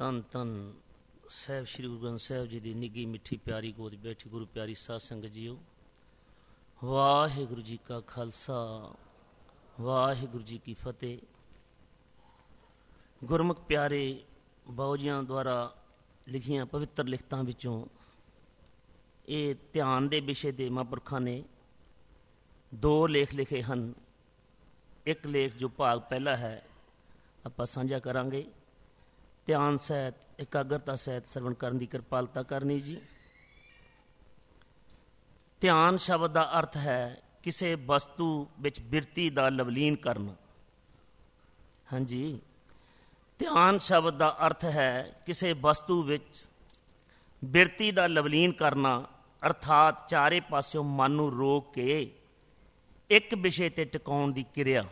ਧੰਨ ਧੰਨ ਸਾਹਿਬ ਸ਼੍ਰੀ ਗੁਰੂ ਗ੍ਰੰਥ ਸਾਹਿਬ ਜੀ ਦੀ ਨਿੱਘੀ ਮਿੱਠੀ ਪਿਆਰੀ ਗੋਦ ਬੈਠੀ ਗੁਰੂ ਪਿਆਰੀ ਸਾਧ ਸੰਗਤ ਜੀਓ। ਵਾਹਿਗੁਰੂ ਜੀ ਕਾ ਖਾਲਸਾ, ਵਾਹਿਗੁਰੂ ਜੀ ਕੀ ਫਤਿਹ। ਗੁਰਮੁਖ ਪਿਆਰੇ ਬਾਊ ਜੀਆਂ ਦੁਆਰਾ ਲਿਖੀਆਂ ਪਵਿੱਤਰ ਲਿਖਤਾਂ ਵਿੱਚੋਂ ਇਹ ਧਿਆਨ ਦੇ ਵਿਸ਼ੇ ਦੇ ਮਹਾਂਪੁਰਖਾਂ ਨੇ ਦੋ ਲੇਖ ਲਿਖੇ ਹਨ। ਇੱਕ ਲੇਖ ਜੋ ਭਾਗ ਪਹਿਲਾ ਹੈ ਆਪਾਂ ਸਾਂਝਾ ਕਰਾਂਗੇ। ਧਿਆਨ ਸਹਿਤ ਇਕਾਗਰਤਾ ਸਹਿਤ ਸਰਵਣ ਕਰਨ ਦੀ ਕਿਰਪਾਲਤਾ ਕਰਨੀ ਜੀ। ਧਿਆਨ ਸ਼ਬਦ ਦਾ ਅਰਥ ਹੈ ਕਿਸੇ ਵਸਤੂ ਵਿੱਚ ਬਿਰਤੀ ਦਾ ਲਵਲੀਨ ਕਰਨਾ। ਹਾਂਜੀ, ਧਿਆਨ ਸ਼ਬਦ ਦਾ ਅਰਥ ਹੈ ਕਿਸੇ ਵਸਤੂ ਵਿੱਚ ਬਿਰਤੀ ਦਾ ਲਵਲੀਨ ਕਰਨਾ, ਅਰਥਾਤ ਚਾਰੇ ਪਾਸਿਓਂ ਮਨ ਨੂੰ ਰੋਕ ਕੇ ਇੱਕ ਵਿਸ਼ੇ 'ਤੇ ਟਿਕਾਉਣ ਦੀ ਕਿਰਿਆ।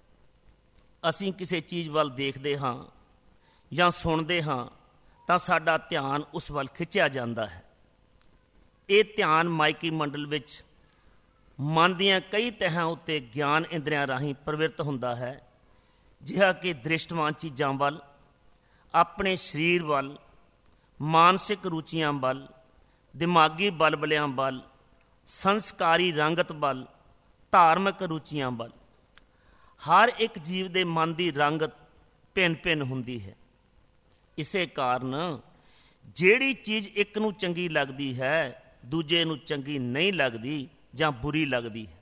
ਅਸੀਂ ਕਿਸੇ ਚੀਜ਼ ਵੱਲ ਦੇਖਦੇ ਹਾਂ ਜਾਂ ਸੁਣਦੇ ਹਾਂ ਤਾਂ ਸਾਡਾ ਧਿਆਨ ਉਸ ਵੱਲ ਖਿੱਚਿਆ ਜਾਂਦਾ ਹੈ। ਇਹ ਧਿਆਨ ਮਾਇਕੀ ਮੰਡਲ ਵਿੱਚ ਮਨ ਦੀਆਂ ਕਈ ਤਹਿਾਂ ਉੱਤੇ ਗਿਆਨ ਇੰਦਰੀਆਂ ਰਾਹੀਂ ਪ੍ਰਵਿਰਤ ਹੁੰਦਾ ਹੈ, ਜਿਹਾ ਕਿ ਦ੍ਰਿਸ਼ਟਵਾਨ ਚੀਜ਼ਾਂ ਵੱਲ, ਆਪਣੇ ਸਰੀਰ ਵੱਲ, ਮਾਨਸਿਕ ਰੁਚੀਆਂ ਵੱਲ, ਦਿਮਾਗੀ ਬਲਬਲਿਆਂ ਵੱਲ, ਸੰਸਕਾਰੀ ਰੰਗਤ ਵੱਲ, ਧਾਰਮਿਕ ਰੁਚੀਆਂ ਵੱਲ। ਹਰ ਇੱਕ ਜੀਵ ਦੇ ਮਨ ਦੀ ਰੰਗਤ ਭਿੰਨ ਭਿੰਨ ਹੁੰਦੀ ਹੈ। ਇਸੇ ਕਾਰਨ ਜਿਹੜੀ ਚੀਜ਼ ਇੱਕ ਨੂੰ ਚੰਗੀ ਲੱਗਦੀ ਹੈ ਦੂਜੇ ਨੂੰ ਚੰਗੀ ਨਹੀਂ ਲੱਗਦੀ ਜਾਂ ਬੁਰੀ ਲੱਗਦੀ ਹੈ।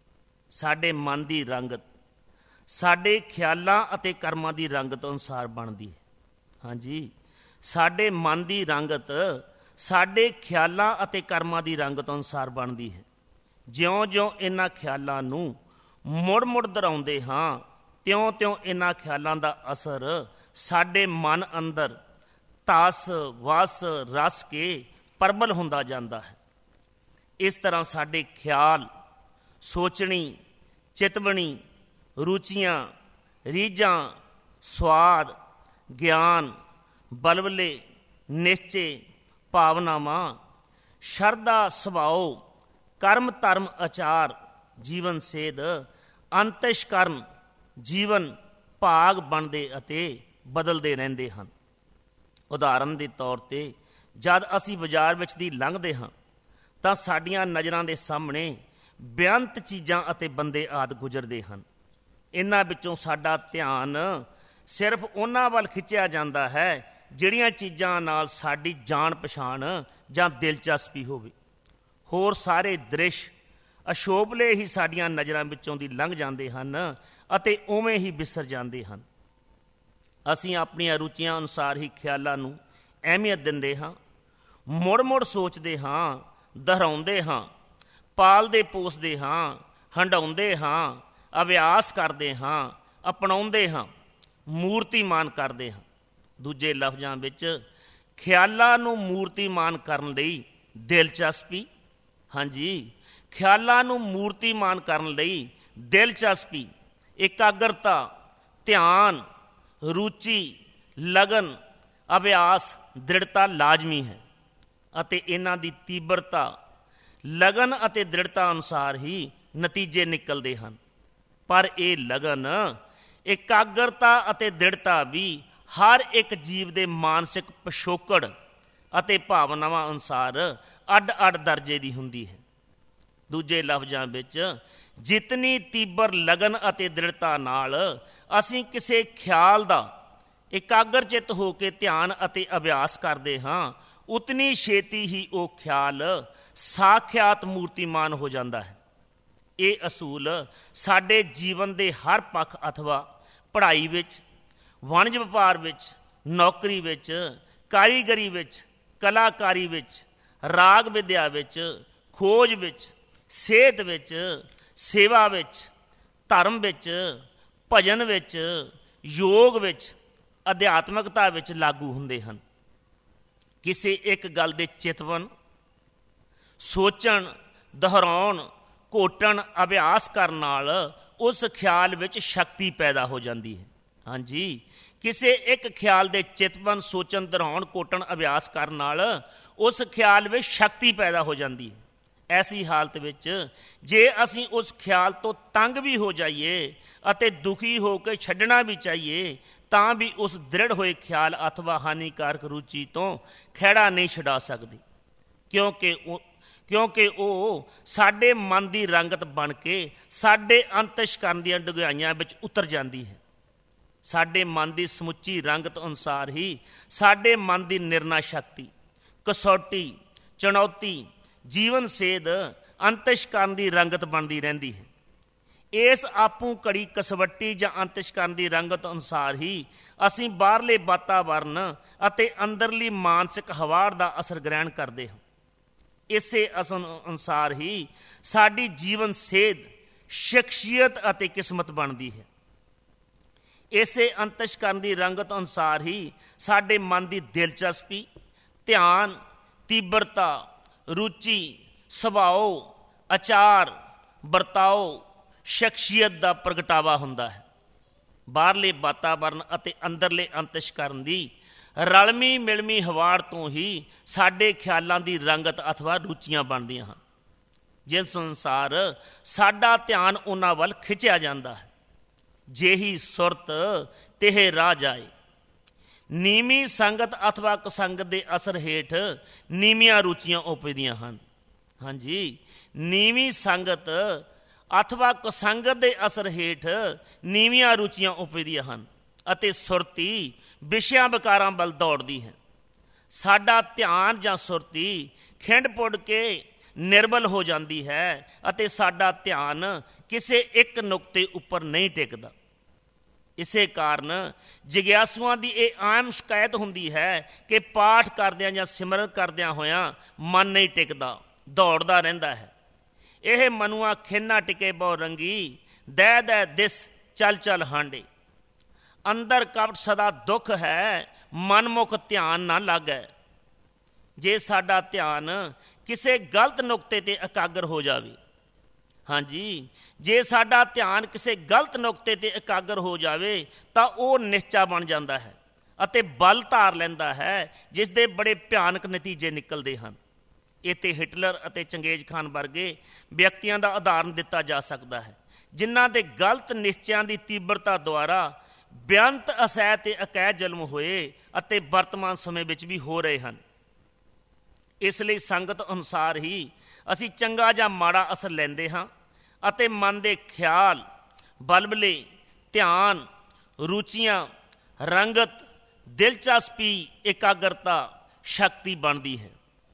ਸਾਡੇ ਮਨ ਦੀ ਰੰਗਤ ਸਾਡੇ ਖਿਆਲਾਂ ਅਤੇ ਕਰਮਾਂ ਦੀ ਰੰਗਤ ਅਨੁਸਾਰ ਬਣਦੀ ਹੈ। ਹਾਂਜੀ, ਸਾਡੇ ਮਨ ਦੀ ਰੰਗਤ ਸਾਡੇ ਖਿਆਲਾਂ ਅਤੇ ਕਰਮਾਂ ਦੀ ਰੰਗਤ ਅਨੁਸਾਰ ਬਣਦੀ ਹੈ। ਜਿਉਂ-ਜਿਉਂ ਇਹਨਾਂ ਖਿਆਲਾਂ ਨੂੰ ਮੁੜ-ਮੁੜ ਦੁਹਰਾਉਂਦੇ ਹਾਂ ਤਿਉਂ-ਤਿਉਂ ਇਹਨਾਂ ਖਿਆਲਾਂ ਦਾ ਅਸਰ ਸਾਡੇ ਮਨ ਅੰਦਰ ਧਸ ਵਸ ਰਸ ਕੇ ਪ੍ਰਬਲ ਹੁੰਦਾ ਜਾਂਦਾ ਹੈ। ਇਸ ਤਰ੍ਹਾਂ ਸਾਡੇ ਖਿਆਲ, ਸੋਚਣੀ, ਚਿਤਵਣੀ, ਰੁਚੀਆਂ, ਰੀਝਾਂ, ਸਵਾਦ, ਗਿਆਨ, ਬਲਬਲੇ, ਨਿਸ਼ਚੇ, ਭਾਵਨਾਵਾਂ, ਸ਼ਰਧਾ, ਸੁਭਾਅ, ਕਰਮ ਧਰਮ, ਆਚਾਰ, ਜੀਵਨ ਸੇਧ, ਅੰਤਿਸ਼ਕਰਨ, ਜੀਵਨ ਭਾਗ ਬਣਦੇ ਅਤੇ ਬਦਲਦੇ ਰਹਿੰਦੇ ਹਨ। ਉਦਾਹਰਨ ਦੇ ਤੌਰ 'ਤੇ ਜਦ ਅਸੀਂ ਬਾਜ਼ਾਰ ਵਿੱਚ ਦੀ ਲੰਘਦੇ ਹਾਂ ਤਾਂ ਸਾਡੀਆਂ ਨਜ਼ਰਾਂ ਦੇ ਸਾਹਮਣੇ ਬੇਅੰਤ ਚੀਜ਼ਾਂ ਅਤੇ ਬੰਦੇ ਆਦਿ ਗੁਜ਼ਰਦੇ ਹਨ। ਇਹਨਾਂ ਵਿੱਚੋਂ ਸਾਡਾ ਧਿਆਨ ਸਿਰਫ ਉਹਨਾਂ ਵੱਲ ਖਿੱਚਿਆ ਜਾਂਦਾ ਹੈ ਜਿਹੜੀਆਂ ਚੀਜ਼ਾਂ ਨਾਲ ਸਾਡੀ ਜਾਣ ਪਛਾਣ ਜਾਂ ਦਿਲਚਸਪੀ ਹੋਵੇ। ਹੋਰ ਸਾਰੇ ਦ੍ਰਿਸ਼ ਅਸ਼ੋਭਲੇ ਹੀ ਸਾਡੀਆਂ ਨਜ਼ਰਾਂ ਵਿੱਚੋਂ ਦੀ ਲੰਘ ਜਾਂਦੇ ਹਨ ਅਤੇ ਉਵੇਂ ਹੀ ਵਿਸਰ ਜਾਂਦੇ ਹਨ। ਅਸੀਂ ਆਪਣੀਆਂ ਰੁਚੀਆਂ ਅਨੁਸਾਰ ਹੀ ਖਿਆਲਾਂ ਨੂੰ ਅਹਿਮੀਅਤ ਦਿੰਦੇ ਹਾਂ, ਮੁੜ-ਮੁੜ ਸੋਚਦੇ ਹਾਂ, ਦੁਹਰਾਉਂਦੇ ਹਾਂ, ਪਾਲਦੇ ਪੋਸਦੇ ਹਾਂ, ਹੰਢਾਉਂਦੇ ਹਾਂ, ਅਭਿਆਸ ਕਰਦੇ ਹਾਂ, ਅਪਣਾਉਂਦੇ ਹਾਂ, ਮੂਰਤੀਮਾਨ ਕਰਦੇ ਹਾਂ। ਦੂਜੇ ਲਫ਼ਜ਼ਾਂ ਵਿੱਚ ਖਿਆਲਾਂ ਨੂੰ ਮੂਰਤੀਮਾਨ ਕਰਨ ਲਈ ਦਿਲਚਸਪੀ, ਹਾਂਜੀ, ਖਿਆਲਾਂ ਨੂੰ ਮੂਰਤੀਮਾਨ ਕਰਨ ਲਈ ਦਿਲਚਸਪੀ, ਇਕਾਗਰਤਾ, ਧਿਆਨ, ਰੁਚੀ, ਲਗਨ, ਅਭਿਆਸ, ਦ੍ਰਿੜਤਾ ਲਾਜ਼ਮੀ ਹੈ ਅਤੇ ਇਹਨਾਂ ਦੀ ਤੀਬਰਤਾ, ਲਗਨ ਅਤੇ ਦ੍ਰਿੜਤਾ ਅਨੁਸਾਰ ਹੀ ਨਤੀਜੇ ਨਿਕਲਦੇ ਹਨ। ਪਰ ਇਹ ਲਗਨ, ਇਕਾਗਰਤਾ ਅਤੇ ਦ੍ਰਿੜਤਾ ਵੀ ਹਰ ਇੱਕ ਜੀਵ ਦੇ ਮਾਨਸਿਕ ਪਿਛੋਕੜ ਅਤੇ ਭਾਵਨਾਵਾਂ ਅਨੁਸਾਰ ਅੱਡ-ਅੱਡ ਦਰਜੇ ਦੀ ਹੁੰਦੀ ਹੈ। ਦੂਜੇ ਲਫ਼ਜ਼ਾਂ ਵਿੱਚ ਜਿਤਨੀ ਤੀਬਰ ਲਗਨ ਅਤੇ ਦ੍ਰਿੜਤਾ ਨਾਲ ਅਸੀਂ ਕਿਸੇ ਖਿਆਲ ਦਾ ਇਕਾਗਰ ਚਿੱਤ ਹੋ ਕੇ ਧਿਆਨ ਅਤੇ ਅਭਿਆਸ ਕਰਦੇ ਹਾਂ, ਉਤਨੀ ਛੇਤੀ ਹੀ ਉਹ ਖਿਆਲ ਸਾਖਿਆਤ ਮੂਰਤੀਮਾਨ ਹੋ ਜਾਂਦਾ ਹੈ। ਇਹ ਅਸੂਲ ਸਾਡੇ ਜੀਵਨ ਦੇ ਹਰ ਪੱਖ ਅਥਵਾ ਪੜ੍ਹਾਈ ਵਿੱਚ, ਵਣਜ ਵਪਾਰ ਵਿੱਚ, ਨੌਕਰੀ ਵਿੱਚ, ਕਾਰੀਗਰੀ ਵਿੱਚ, ਕਲਾਕਾਰੀ ਵਿੱਚ, ਰਾਗ ਵਿਦਿਆ ਵਿੱਚ, ਖੋਜ ਵਿੱਚ, ਸਿਹਤ ਵਿੱਚ, ਸੇਵਾ ਵਿੱਚ, ਧਰਮ ਵਿੱਚ, ਭਜਨ ਵਿੱਚ, ਯੋਗ ਵਿੱਚ, ਅਧਿਆਤਮਕਤਾ ਵਿੱਚ ਲਾਗੂ ਹੁੰਦੇ ਹਨ। ਕਿਸੇ ਇੱਕ ਗੱਲ ਦੇ ਚਿਤਵਨ, ਸੋਚਣ, ਦੁਹਰਾਉਣ, ਘੋਟਣ, ਅਭਿਆਸ ਕਰਨ ਨਾਲ ਉਸ ਖਿਆਲ ਵਿੱਚ ਸ਼ਕਤੀ ਪੈਦਾ ਹੋ ਜਾਂਦੀ ਹੈ। ਹਾਂਜੀ, ਕਿਸੇ ਇੱਕ ਖਿਆਲ ਦੇ ਚਿਤਵਨ, ਸੋਚਣ, ਦੁਹਰਾਉਣ, ਘੋਟਣ, ਅਭਿਆਸ ਕਰਨ ਨਾਲ ਉਸ ਖਿਆਲ ਵਿੱਚ ਸ਼ਕਤੀ ਪੈਦਾ ਹੋ ਜਾਂਦੀ ਹੈ। ਐਸੀ ਹਾਲਤ ਵਿੱਚ ਜੇ ਅਸੀਂ ਉਸ ਖਿਆਲ ਤੋਂ ਤੰਗ ਵੀ ਹੋ ਜਾਈਏ ਅਤੇ ਦੁਖੀ ਹੋ ਕੇ ਛੱਡਣਾ ਵੀ ਚਾਹੀਏ ਤਾਂ ਵੀ ਉਸ ਦ੍ਰਿੜ ਹੋਏ ਖਿਆਲ ਅਥਵਾ ਹਾਨੀਕਾਰਕ ਰੁਚੀ ਤੋਂ ਖਹਿੜਾ ਨਹੀਂ ਛੁਡਾ ਸਕਦੀ, ਕਿਉਂਕਿ ਉਹ ਸਾਡੇ ਮਨ ਦੀ ਰੰਗਤ ਬਣ ਕੇ ਸਾਡੇ ਅੰਤਸ਼ਕਰਨ ਦੀਆਂ ਡੂੰਘਾਈਆਂ ਵਿੱਚ ਉਤਰ ਜਾਂਦੀ ਹੈ। ਸਾਡੇ ਮਨ ਦੀ ਸਮੁੱਚੀ ਰੰਗਤ ਅਨੁਸਾਰ ਹੀ ਸਾਡੇ ਮਨ ਦੀ ਨਿਰਣਾ ਸ਼ਕਤੀ, ਕਸੌਟੀ, ਚੁਣੌਤੀ, ਜੀਵਨ ਸੇਧ ਅੰਤਸ਼ਕਰਨ ਦੀ ਰੰਗਤ ਬਣਦੀ ਰਹਿੰਦੀ ਹੈ। ਇਸ ਆਪੂ ਘੜੀ ਕਸਵੱਟੀ ਜਾਂ ਅੰਤਸ਼ਕਰਨ ਦੀ ਰੰਗਤ ਅਨੁਸਾਰ ਹੀ ਅਸੀਂ ਬਾਹਰਲੇ ਵਾਤਾਵਰਨ ਅਤੇ ਅੰਦਰਲੀ ਮਾਨਸਿਕ ਹਵਾੜ ਦਾ ਅਸਰ ਗ੍ਰਹਿਣ ਕਰਦੇ ਹਾਂ। ਇਸੇ ਅਸਰ ਅਨੁਸਾਰ ਹੀ ਸਾਡੀ ਜੀਵਨ ਸੇਧ, ਸ਼ਖਸੀਅਤ ਅਤੇ ਕਿਸਮਤ ਬਣਦੀ ਹੈ। ਇਸੇ ਅੰਤਸ਼ਕਰਨ ਦੀ ਰੰਗਤ ਅਨੁਸਾਰ ਹੀ ਸਾਡੇ ਮਨ ਦੀ ਦਿਲਚਸਪੀ, ਧਿਆਨ, ਤੀਬਰਤਾ, ਰੁਚੀ, ਸੁਭਾਅ, ਆਚਾਰ, ਵਰਤਾਓ, ਸ਼ਖਸੀਅਤ ਦਾ ਪ੍ਰਗਟਾਵਾ ਹੁੰਦਾ ਹੈ। ਬਾਹਰਲੇ ਵਾਤਾਵਰਨ ਅਤੇ ਅੰਦਰਲੇ ਅੰਤਸ਼ਕਰਨ ਦੀ ਰਲਵੀਂ ਮਿਲਵੀਂ ਹਵਾੜ ਤੋਂ ਹੀ ਸਾਡੇ ਖਿਆਲਾਂ ਦੀ ਰੰਗਤ ਅਥਵਾ ਰੁਚੀਆਂ ਬਣਦੀਆਂ ਹਨ, ਜਿਸ ਅਨੁਸਾਰ ਸਾਡਾ ਧਿਆਨ ਉਹਨਾਂ ਵੱਲ ਖਿੱਚਿਆ ਜਾਂਦਾ ਹੈ। ਜਿਹੀ ਸੁਰਤ ਤਿਹ ਰਾਹ ਜਾਏ। ਨੀਵੀਂ ਸੰਗਤ ਅਥਵਾ ਕੁਸੰਗਤ ਦੇ ਅਸਰ ਹੇਠ ਨੀਵੀਆਂ ਰੁਚੀਆਂ ਉਪਜਦੀਆਂ ਹਨ। ਹਾਂਜੀ, ਨੀਵੀਂ ਸੰਗਤ ਅਥਵਾ ਕੁਸੰਗਤ ਦੇ ਅਸਰ ਹੇਠ ਨੀਵੀਆਂ ਰੁਚੀਆਂ ਉਪਜਦੀਆਂ ਹਨ ਅਤੇ ਸੁਰਤੀ ਵਿਸ਼ਿਆਂ ਵਿਕਾਰਾਂ ਵੱਲ ਦੌੜਦੀ ਹੈ। ਸਾਡਾ ਧਿਆਨ ਜਾਂ ਸੁਰਤੀ ਖਿੰਡ ਪੁੱਡ ਕੇ ਨਿਰਬਲ ਹੋ ਜਾਂਦੀ ਹੈ ਅਤੇ ਸਾਡਾ ਧਿਆਨ ਕਿਸੇ ਇੱਕ ਨੁਕਤੇ ਉੱਪਰ ਨਹੀਂ ਟਿਕਦਾ। ਇਸੇ ਕਾਰਨ ਜਿਗਿਆਸੂਆਂ ਦੀ ਇਹ ਆਮ ਸ਼ਿਕਾਇਤ ਹੁੰਦੀ ਹੈ ਕਿ ਪਾਠ ਕਰਦਿਆਂ ਜਾਂ ਸਿਮਰਨ ਕਰਦਿਆਂ ਹੋਇਆਂ ਮਨ ਨਹੀਂ ਟਿਕਦਾ, ਦੌੜਦਾ ਰਹਿੰਦਾ ਹੈ। ਇਹ ਮਨੁਆ ਖਿੰਨਾ ਟਿਕੇ ਬਹੁ ਰੰਗੀ, ਦਹਿ ਦਹਿ ਦਿਸ ਚਲ ਚਲ ਹਾਂਡੇ। ਅੰਦਰ ਕਪਟ ਸਦਾ ਦੁੱਖ ਹੈ, ਮਨਮੁਖ ਧਿਆਨ ਨਾ ਲਾਗੈ। ਜੇ ਸਾਡਾ ਧਿਆਨ ਕਿਸੇ ਗਲਤ ਨੁਕਤੇ 'ਤੇ ਇਕਾਗਰ ਹੋ ਜਾਵੇ, ਹਾਂਜੀ, ਜੇ ਸਾਡਾ ਧਿਆਨ ਕਿਸੇ ਗਲਤ ਨੁਕਤੇ 'ਤੇ ਇਕਾਗਰ ਹੋ ਜਾਵੇ ਤਾਂ ਉਹ ਨਿਸ਼ਚਾ ਬਣ ਜਾਂਦਾ ਹੈ ਅਤੇ ਬਲ ਧਾਰ ਲੈਂਦਾ ਹੈ, ਜਿਸ ਦੇ ਬੜੇ ਭਿਆਨਕ ਨਤੀਜੇ ਨਿਕਲਦੇ ਹਨ। ਇੱਥੇ ਹਿਟਲਰ ਅਤੇ ਚੰਗੇਜ਼ ਖਾਨ ਵਰਗੇ ਵਿਅਕਤੀਆਂ ਦਾ ਉਦਾਹਰਨ ਦਿੱਤਾ ਜਾ ਸਕਦਾ ਹੈ, ਜਿਨ੍ਹਾਂ ਦੇ ਗਲਤ ਨਿਸ਼ਚਿਆਂ ਦੀ ਤੀਬਰਤਾ ਦੁਆਰਾ ਬੇਅੰਤ ਅਸਹਿ ਤੇ ਅਕਹਿ ਜ਼ੁਲਮ ਹੋਏ ਅਤੇ ਵਰਤਮਾਨ ਸਮੇਂ ਵਿੱਚ ਵੀ ਹੋ ਰਹੇ ਹਨ। ਇਸ ਲਈ ਸੰਗਤ ਅਨੁਸਾਰ ਹੀ ਅਸੀਂ ਚੰਗਾ ਜਾਂ ਮਾੜਾ ਅਸਰ ਲੈਂਦੇ ਹਾਂ ਅਤੇ ਮਨ ਦੇ ਖਿਆਲ, ਬਲਬਲੇ, ਧਿਆਨ, ਰੁਚੀਆਂ, ਰੰਗਤ, ਦਿਲਚਸਪੀ, ਇਕਾਗਰਤਾ, ਸ਼ਕਤੀ ਬਣਦੀ ਹੈ।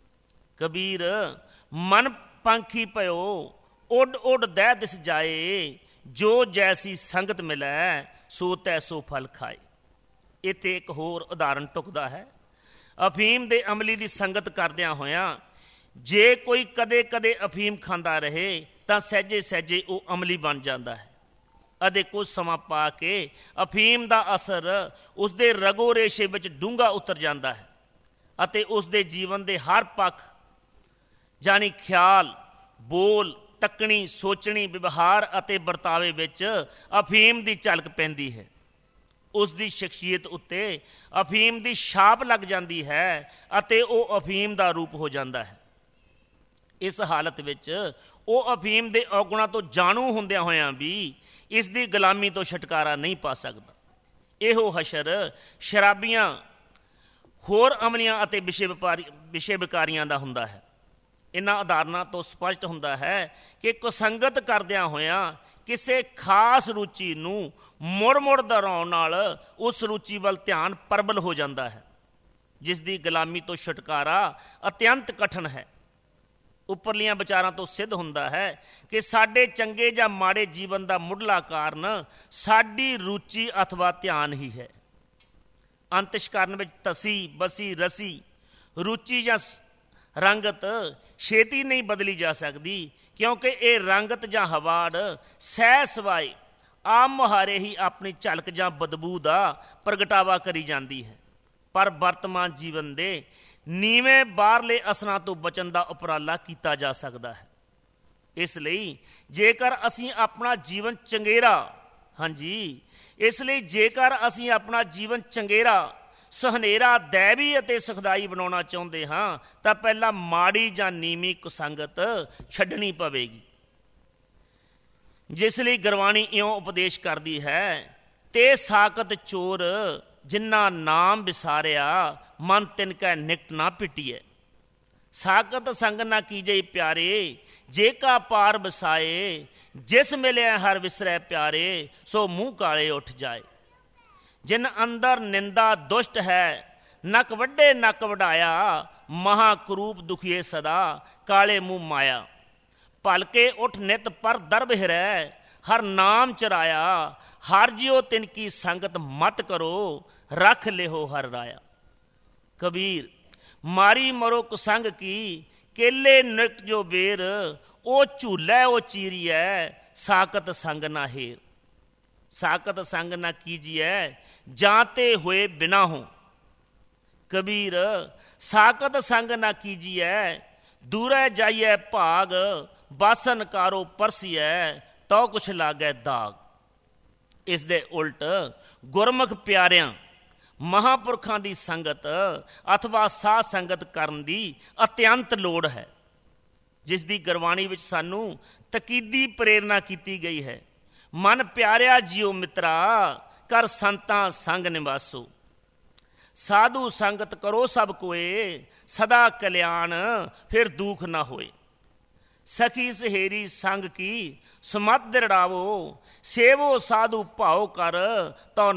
ਕਬੀਰ ਮਨ ਪੰਖੀ ਭਇਓ, ਉੱਡ ਉੱਡ ਦਹਿ ਦਿਸ ਜਾਏ, ਜੋ ਜੈਸੀ ਸੰਗਤ ਮਿਲੈ ਸੋ ਤੈਸੋ ਫਲ ਖਾਏ। ਇੱਥੇ ਇੱਕ ਹੋਰ ਉਦਾਹਰਨ ਟੁਕਦਾ ਹੈ। ਅਫੀਮ ਦੇ ਅਮਲੀ ਦੀ ਸੰਗਤ ਕਰਦਿਆਂ ਹੋਇਆਂ ਜੇ ਕੋਈ ਕਦੇ ਕਦੇ ਅਫੀਮ ਖਾਂਦਾ ਰਹੇ ਤਾਂ ਸਹਿਜੇ ਸਹਿਜੇ ਉਹ ਅਮਲੀ ਬਣ ਜਾਂਦਾ ਹੈ ਅਤੇ ਕੁਝ ਸਮਾਂ ਪਾ ਕੇ ਅਫੀਮ ਦਾ ਅਸਰ ਉਸਦੇ ਰਗੋ ਰੇਸ਼ੇ ਵਿੱਚ ਡੂੰਘਾ ਉਤਰ ਜਾਂਦਾ ਹੈ ਅਤੇ ਉਸਦੇ ਜੀਵਨ ਦੇ ਹਰ ਪੱਖ ਜਾਣੀ ਖਿਆਲ, ਬੋਲ, ਤੱਕਣੀ, ਸੋਚਣੀ, ਵਿਵਹਾਰ ਅਤੇ ਵਰਤਾਵੇ ਵਿੱਚ ਅਫੀਮ ਦੀ ਝਲਕ ਪੈਂਦੀ ਹੈ। ਉਸ ਦੀ ਸ਼ਖਸੀਅਤ ਉੱਤੇ ਅਫੀਮ ਦੀ ਛਾਪ ਲੱਗ ਜਾਂਦੀ ਹੈ ਅਤੇ ਉਹ ਅਫੀਮ ਦਾ ਰੂਪ ਹੋ ਜਾਂਦਾ ਹੈ। ਇਸ ਹਾਲਤ ਵਿੱਚ ਉਹ ਅਫੀਮ ਦੇ ਔਗੁਣਾਂ ਤੋਂ ਜਾਣੂ ਹੁੰਦਿਆਂ ਹੋਇਆਂ ਵੀ ਇਸ ਦੀ ਗੁਲਾਮੀ ਤੋਂ ਛੁਟਕਾਰਾ ਨਹੀਂ ਪਾ ਸਕਦਾ। ਇਹੋ ਹਸ਼ਰ ਸ਼ਰਾਬੀਆਂ, ਹੋਰ ਅਮਲੀਆਂ ਅਤੇ ਵਿਸ਼ੇ ਵਿਕਾਰੀਆਂ ਦਾ ਹੁੰਦਾ ਹੈ। ਇਹਨਾਂ ਉਦਾਹਰਨਾਂ ਤੋਂ ਸਪਸ਼ਟ ਹੁੰਦਾ ਹੈ ਕਿ ਕੁਸੰਗਤ ਕਰਦਿਆਂ ਹੋਇਆਂ ਕਿਸੇ ਖਾਸ ਰੁਚੀ ਨੂੰ ਮੁੜ ਮੁੜ ਦੁਹਰਾਉਣ ਨਾਲ ਉਸ ਰੁਚੀ ਵੱਲ ਧਿਆਨ ਪ੍ਰਬਲ ਹੋ ਜਾਂਦਾ ਹੈ, ਜਿਸ ਦੀ ਗੁਲਾਮੀ ਤੋਂ ਛੁਟਕਾਰਾ ਅਤਿਅੰਤ ਕਠਿਨ ਹੈ। ਉੱਪਰਲੀਆਂ ਵਿਚਾਰਾਂ ਤੋਂ ਸਿੱਧ ਹੁੰਦਾ ਹੈ ਕਿ ਸਾਡੇ ਚੰਗੇ ਜਾਂ ਮਾੜੇ ਜੀਵਨ ਦਾ ਮੁੱਢਲਾ ਕਾਰਨ ਸਾਡੀ ਰੁਚੀ ਅਥਵਾ ਧਿਆਨ ਹੀ ਹੈ। ਅੰਤਸ਼ਕਰਨ ਵਿੱਚ ਤਸੀ, ਬਸੀ, ਰਸੀ ਰੁਚੀ ਜਾਂ ਰੰਗਤ ਛੇਤੀ ਨਹੀਂ ਬਦਲੀ ਜਾ ਸਕਦੀ, ਕਿਉਂਕਿ ਇਹ ਰੰਗਤ ਜਾਂ ਹਵਾੜ ਸਹਿ ਸਵਾਏ ਆਮ ਮੁਹਾਰੇ ਹੀ ਆਪਣੀ ਝਲਕ ਜਾਂ ਬਦਬੂ ਦਾ ਪ੍ਰਗਟਾਵਾ ਕਰੀ ਜਾਂਦੀ ਹੈ। ਪਰ ਵਰਤਮਾਨ ਜੀਵਨ ਦੇ ਨੀਵੇਂ ਬਾਹਰਲੇ ਅਸਰਾਂ ਤੋਂ ਬਚਣ ਦਾ ਉਪਰਾਲਾ ਕੀਤਾ ਜਾ ਸਕਦਾ ਹੈ। ਇਸ ਲਈ ਜੇਕਰ ਅਸੀਂ ਆਪਣਾ ਜੀਵਨ ਚੰਗੇਰਾ ਸੁਹਨੇਰਾ, ਦੈਵੀ ਅਤੇ ਸੁਖਦਾਈ ਬਣਾਉਣਾ ਚਾਹੁੰਦੇ ਹਾਂ ਤਾਂ ਪਹਿਲਾਂ ਮਾੜੀ ਜਾਂ ਨੀਵੀਂ ਕੁਸੰਗਤ ਛੱਡਣੀ ਪਵੇਗੀ। ਜਿਸ ਲਈ ਗੁਰਬਾਣੀ ਇਉਂ ਉਪਦੇਸ਼ ਕਰਦੀ ਹੈ, ਤੇ ਸਾਕਤ ਚੋਰ ਜਿਨ੍ਹਾਂ ਨਾਮ ਵਿਸਾਰਿਆ, ਮਨ ਤਿਨ ਕੈ ਨਿਕਟ ਨਾ ਪਿਟੀਐ। ਸਾਕਤ ਸੰਗ ਨਾ ਕੀਜੇ ਪਿਆਰੇ, ਜੇ ਕਾ ਪਾਰ ਵਸਾਏ। ਜਿਸ ਮਿਲਿਆ ਹਰ ਵਿਸਰੈ ਪਿਆਰੇ, ਸੋ ਮੂੰਹ ਕਾਲੇ ਉੱਠ ਜਾਏ। ਜਿਨ ਅੰਦਰ ਨਿੰਦਾ ਦੁਸ਼ਟ ਹੈ, ਨਕ ਵੱਡੇ ਨਕ ਵਡਾਇਆ। ਮਹਾ ਕਰੂਪ ਦੁਖੀਏ ਸਦਾ, ਕਾਲੇ ਮੂੰਹ ਮਾਇਆ। ਭਲਕੇ ਉੱਠ ਨਿਤ ਪਰ ਦਰਬ ਹਿਰੈ, ਹਰ ਨਾਮ ਚਰਾਇਆ। ਹਰ ਜਿਉ ਤਿਨ ਕੀ ਸੰਗਤ ਮਤ ਕਰੋ, ਰੱਖ ਲਿਹੋ ਹਰ ਰਾਇਆ। ਕਬੀਰ ਮਾਰੀ ਮਰੋ ਕੁਸੰਗ ਕੀ, ਕੇਲੇ ਨਿਕਟ ਜੋ ਬੇਰ। ਉਹ ਝੂਲੈ ਉਹ ਚੀਰੀਐ, ਸਾਕਤ ਸੰਗ ਨਾ ਹੇਰ। ਸਾਕਤ ਸੰਗ ਨਾ ਕੀਜੀਐ, ਜਾਂ ਤੇ ਹੋਏ ਬਿਨਾ ਹੋ। ਕਬੀਰ ਸਾਕਤ ਸੰਗ ਨਾ ਕੀਜੀਐ, ਦੂਰੈ ਜਾਈਐ ਭਾਗ। ਬਾਸਨ ਕਾਰੋ ਪਰਸੀਐ, ਤੋ ਕੁਛ ਲਾਗੈ ਦਾਗ। ਇਸ ਦੇ ਉਲਟ ਗੁਰਮੁਖ ਪਿਆਰਿਆਂ ਮਹਾਂਪੁਰਖਾਂ ਦੀ ਸੰਗਤ ਅਥਵਾ ਸਾਧ ਸੰਗਤ ਕਰਨ ਦੀ ਅਤਿਅੰਤ ਲੋੜ ਹੈ, ਜਿਸ ਦੀ ਗੁਰਬਾਣੀ ਵਿੱਚ ਸਾਨੂੰ ਤਕੀਦੀ ਪ੍ਰੇਰਨਾ ਕੀਤੀ ਗਈ ਹੈ। ਮਨ ਪਿਆਰਿਆ ਜੀਓ ਮਿੱਤਰਾ, ਕਰ ਸੰਤਾਂ ਸੰਗ ਨਿਵਾਸੋ। ਸਾਧੂ ਸੰਗਤ ਕਰੋ ਸਭ ਕੋਏ, ਸਦਾ ਕਲਿਆਣ ਫਿਰ ਦੁੱਖ ਨਾ ਹੋਏ। ਸਖੀ ਸਹੇਰੀ ਸੰਗ ਕੀ ਸਮਤ ਦਿਰੜਾਵੋ, ਸੇਵੋ ਸਾਧੂ ਭਾਉ ਕਰ, ਤੋ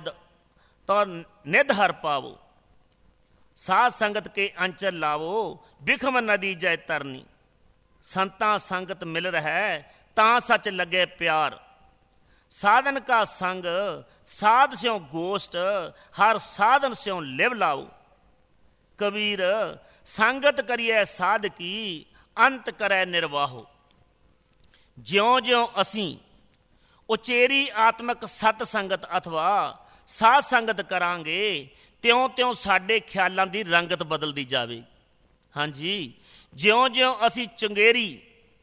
ਨਿਧ ਹਰ ਪਾਵੋ। ਸਾਧ ਸੰਗਤ ਕੇ ਅੰਚਲ ਲਾਵੋ, ਬਿਖਮ ਨਦੀ ਜੈ ਤਰਨੀ। ਸੰਤਾਂ ਸੰਗਤ ਮਿਲ ਰਹਿ, ਤਾਂ ਸੱਚ ਲੱਗੇ ਪਿਆਰ। ਸਾਧਨ ਕਾ ਸੰਗ ਸਾਧ ਸਿਉ ਗੋਸ਼ਟ, ਹਰ ਸਾਧਨ ਸਿਉ ਲਿਵ ਲਾਓ। ਕਬੀਰ ਸੰਗਤ ਕਰੀਐ ਸਾਧ ਕੀ, ਅੰਤ ਕਰੈ ਨਿਰਵਾਹੋ। ਜਿਉਂ ਜਿਉਂ ਅਸੀਂ ਉਚੇਰੀ ਆਤਮਕ ਸਤ ਸੰਗਤ ਅਥਵਾ ਸਾਧ ਸੰਗਤ ਕਰਾਂਗੇ, ਤਿਉਂ ਤਿਉਂ ਸਾਡੇ ਖਿਆਲਾਂ ਦੀ ਰੰਗਤ ਬਦਲਦੀ ਜਾਵੇ। ਹਾਂਜੀ, ਜਿਉਂ ਜਿਉਂ ਅਸੀਂ ਚੰਗੇਰੀ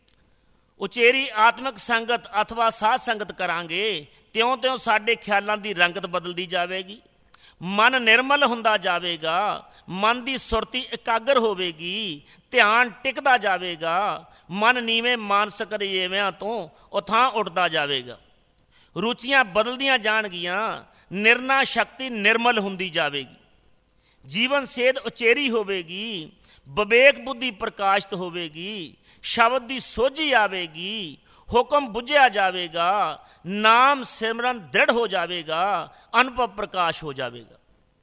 ਉਚੇਰੀ ਆਤਮਿਕ ਸੰਗਤ ਅਥਵਾ ਸਾਧ ਸੰਗਤ ਕਰਾਂਗੇ, ਤਿਉਂ ਤਿਉਂ ਸਾਡੇ ਖਿਆਲਾਂ ਦੀ ਰੰਗਤ ਬਦਲਦੀ ਜਾਵੇਗੀ। ਮਨ ਨਿਰਮਲ ਹੁੰਦਾ ਜਾਵੇਗਾ, ਮਨ ਦੀ ਸੁਰਤੀ ਇਕਾਗਰ ਹੋਵੇਗੀ, ਧਿਆਨ ਟਿਕਦਾ ਜਾਵੇਗਾ। ਮਨ ਨੀਵੇਂ ਮਾਨਸਿਕ ਰਜੇਵਿਆਂ ਤੋਂ ਉਥਾਂ ਉੱਠਦਾ ਜਾਵੇਗਾ। ਰੁਚੀਆਂ ਬਦਲਦੀਆਂ ਜਾਣਗੀਆਂ, ਨਿਰਣਾ ਸ਼ਕਤੀ ਨਿਰਮਲ ਹੁੰਦੀ ਜਾਵੇਗੀ। ਜੀਵਨ ਸੇਧ ਉਚੇਰੀ ਹੋਵੇਗੀ, ਵਿਵੇਕ ਬੁੱਧੀ ਪ੍ਰਕਾਸ਼ਿਤ ਹੋਵੇਗੀ। ਸ਼ਬਦ ਦੀ ਸੋਝੀ ਆਵੇਗੀ, ਹੁਕਮ ਬੁੱਝਿਆ ਜਾਵੇਗਾ, ਨਾਮ ਸਿਮਰਨ ਦ੍ਰਿੜ ਹੋ ਜਾਵੇਗਾ, ਅਨੁਭਵ ਪ੍ਰਕਾਸ਼ ਹੋ ਜਾਵੇਗਾ।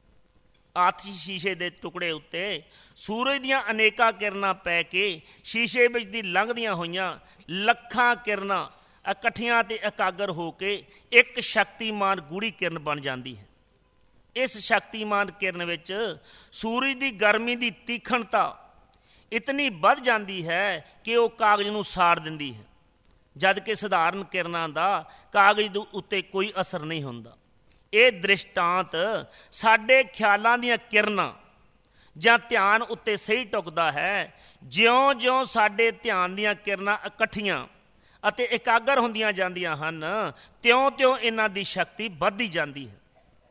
ਆਤਸ਼ੀ ਸ਼ੀਸ਼ੇ ਦੇ ਟੁਕੜੇ ਉੱਤੇ ਸੂਰਜ ਦੀਆਂ ਅਨੇਕਾਂ ਕਿਰਨਾਂ ਪੈ ਕੇ ਸ਼ੀਸ਼ੇ ਵਿੱਚ ਦੀ ਲੰਘਦੀਆਂ ਹੋਈਆਂ ਲੱਖਾਂ ਕਿਰਨਾਂ ਇਕੱਠੀਆਂ ਤੇ ਇਕਾਗਰ ਹੋ ਕੇ ਇੱਕ ਸ਼ਕਤੀਮਾਨ ਗੂੜੀ ਕਿਰਨ ਬਣ ਜਾਂਦੀ ਹੈ। ਇਸ ਸ਼ਕਤੀਮਾਨ ਕਿਰਨ ਵਿੱਚ ਸੂਰਜ ਦੀ ਗਰਮੀ ਦੀ ਤੀਖਣਤਾ ਇਤਨੀ ਵੱਧ ਜਾਂਦੀ ਹੈ ਕਿ ਉਹ ਕਾਗਜ਼ ਨੂੰ ਸਾੜ ਦਿੰਦੀ ਹੈ, ਜਦ ਕਿ ਸਧਾਰਨ ਕਿਰਨਾਂ ਦਾ ਕਾਗਜ਼ ਦੇ ਉੱਤੇ ਕੋਈ ਅਸਰ ਨਹੀਂ ਹੁੰਦਾ। ਇਹ ਦ੍ਰਿਸ਼ਟਾਂਤ ਸਾਡੇ ਖਿਆਲਾਂ ਦੀਆਂ ਕਿਰਨਾਂ ਜਾਂ ਧਿਆਨ ਉੱਤੇ ਸਹੀ ਟੁਕਦਾ ਹੈ। ਜਿਉਂ ਜਿਉਂ ਸਾਡੇ ਧਿਆਨ ਦੀਆਂ ਕਿਰਨਾਂ ਇਕੱਠੀਆਂ ਅਤੇ ਇਕਾਗਰ ਹੁੰਦੀਆਂ ਜਾਂਦੀਆਂ ਹਨ, ਤਿਉਂ ਤਿਉਂ ਇਹਨਾਂ ਦੀ ਸ਼ਕਤੀ ਵੱਧਦੀ ਜਾਂਦੀ ਹੈ।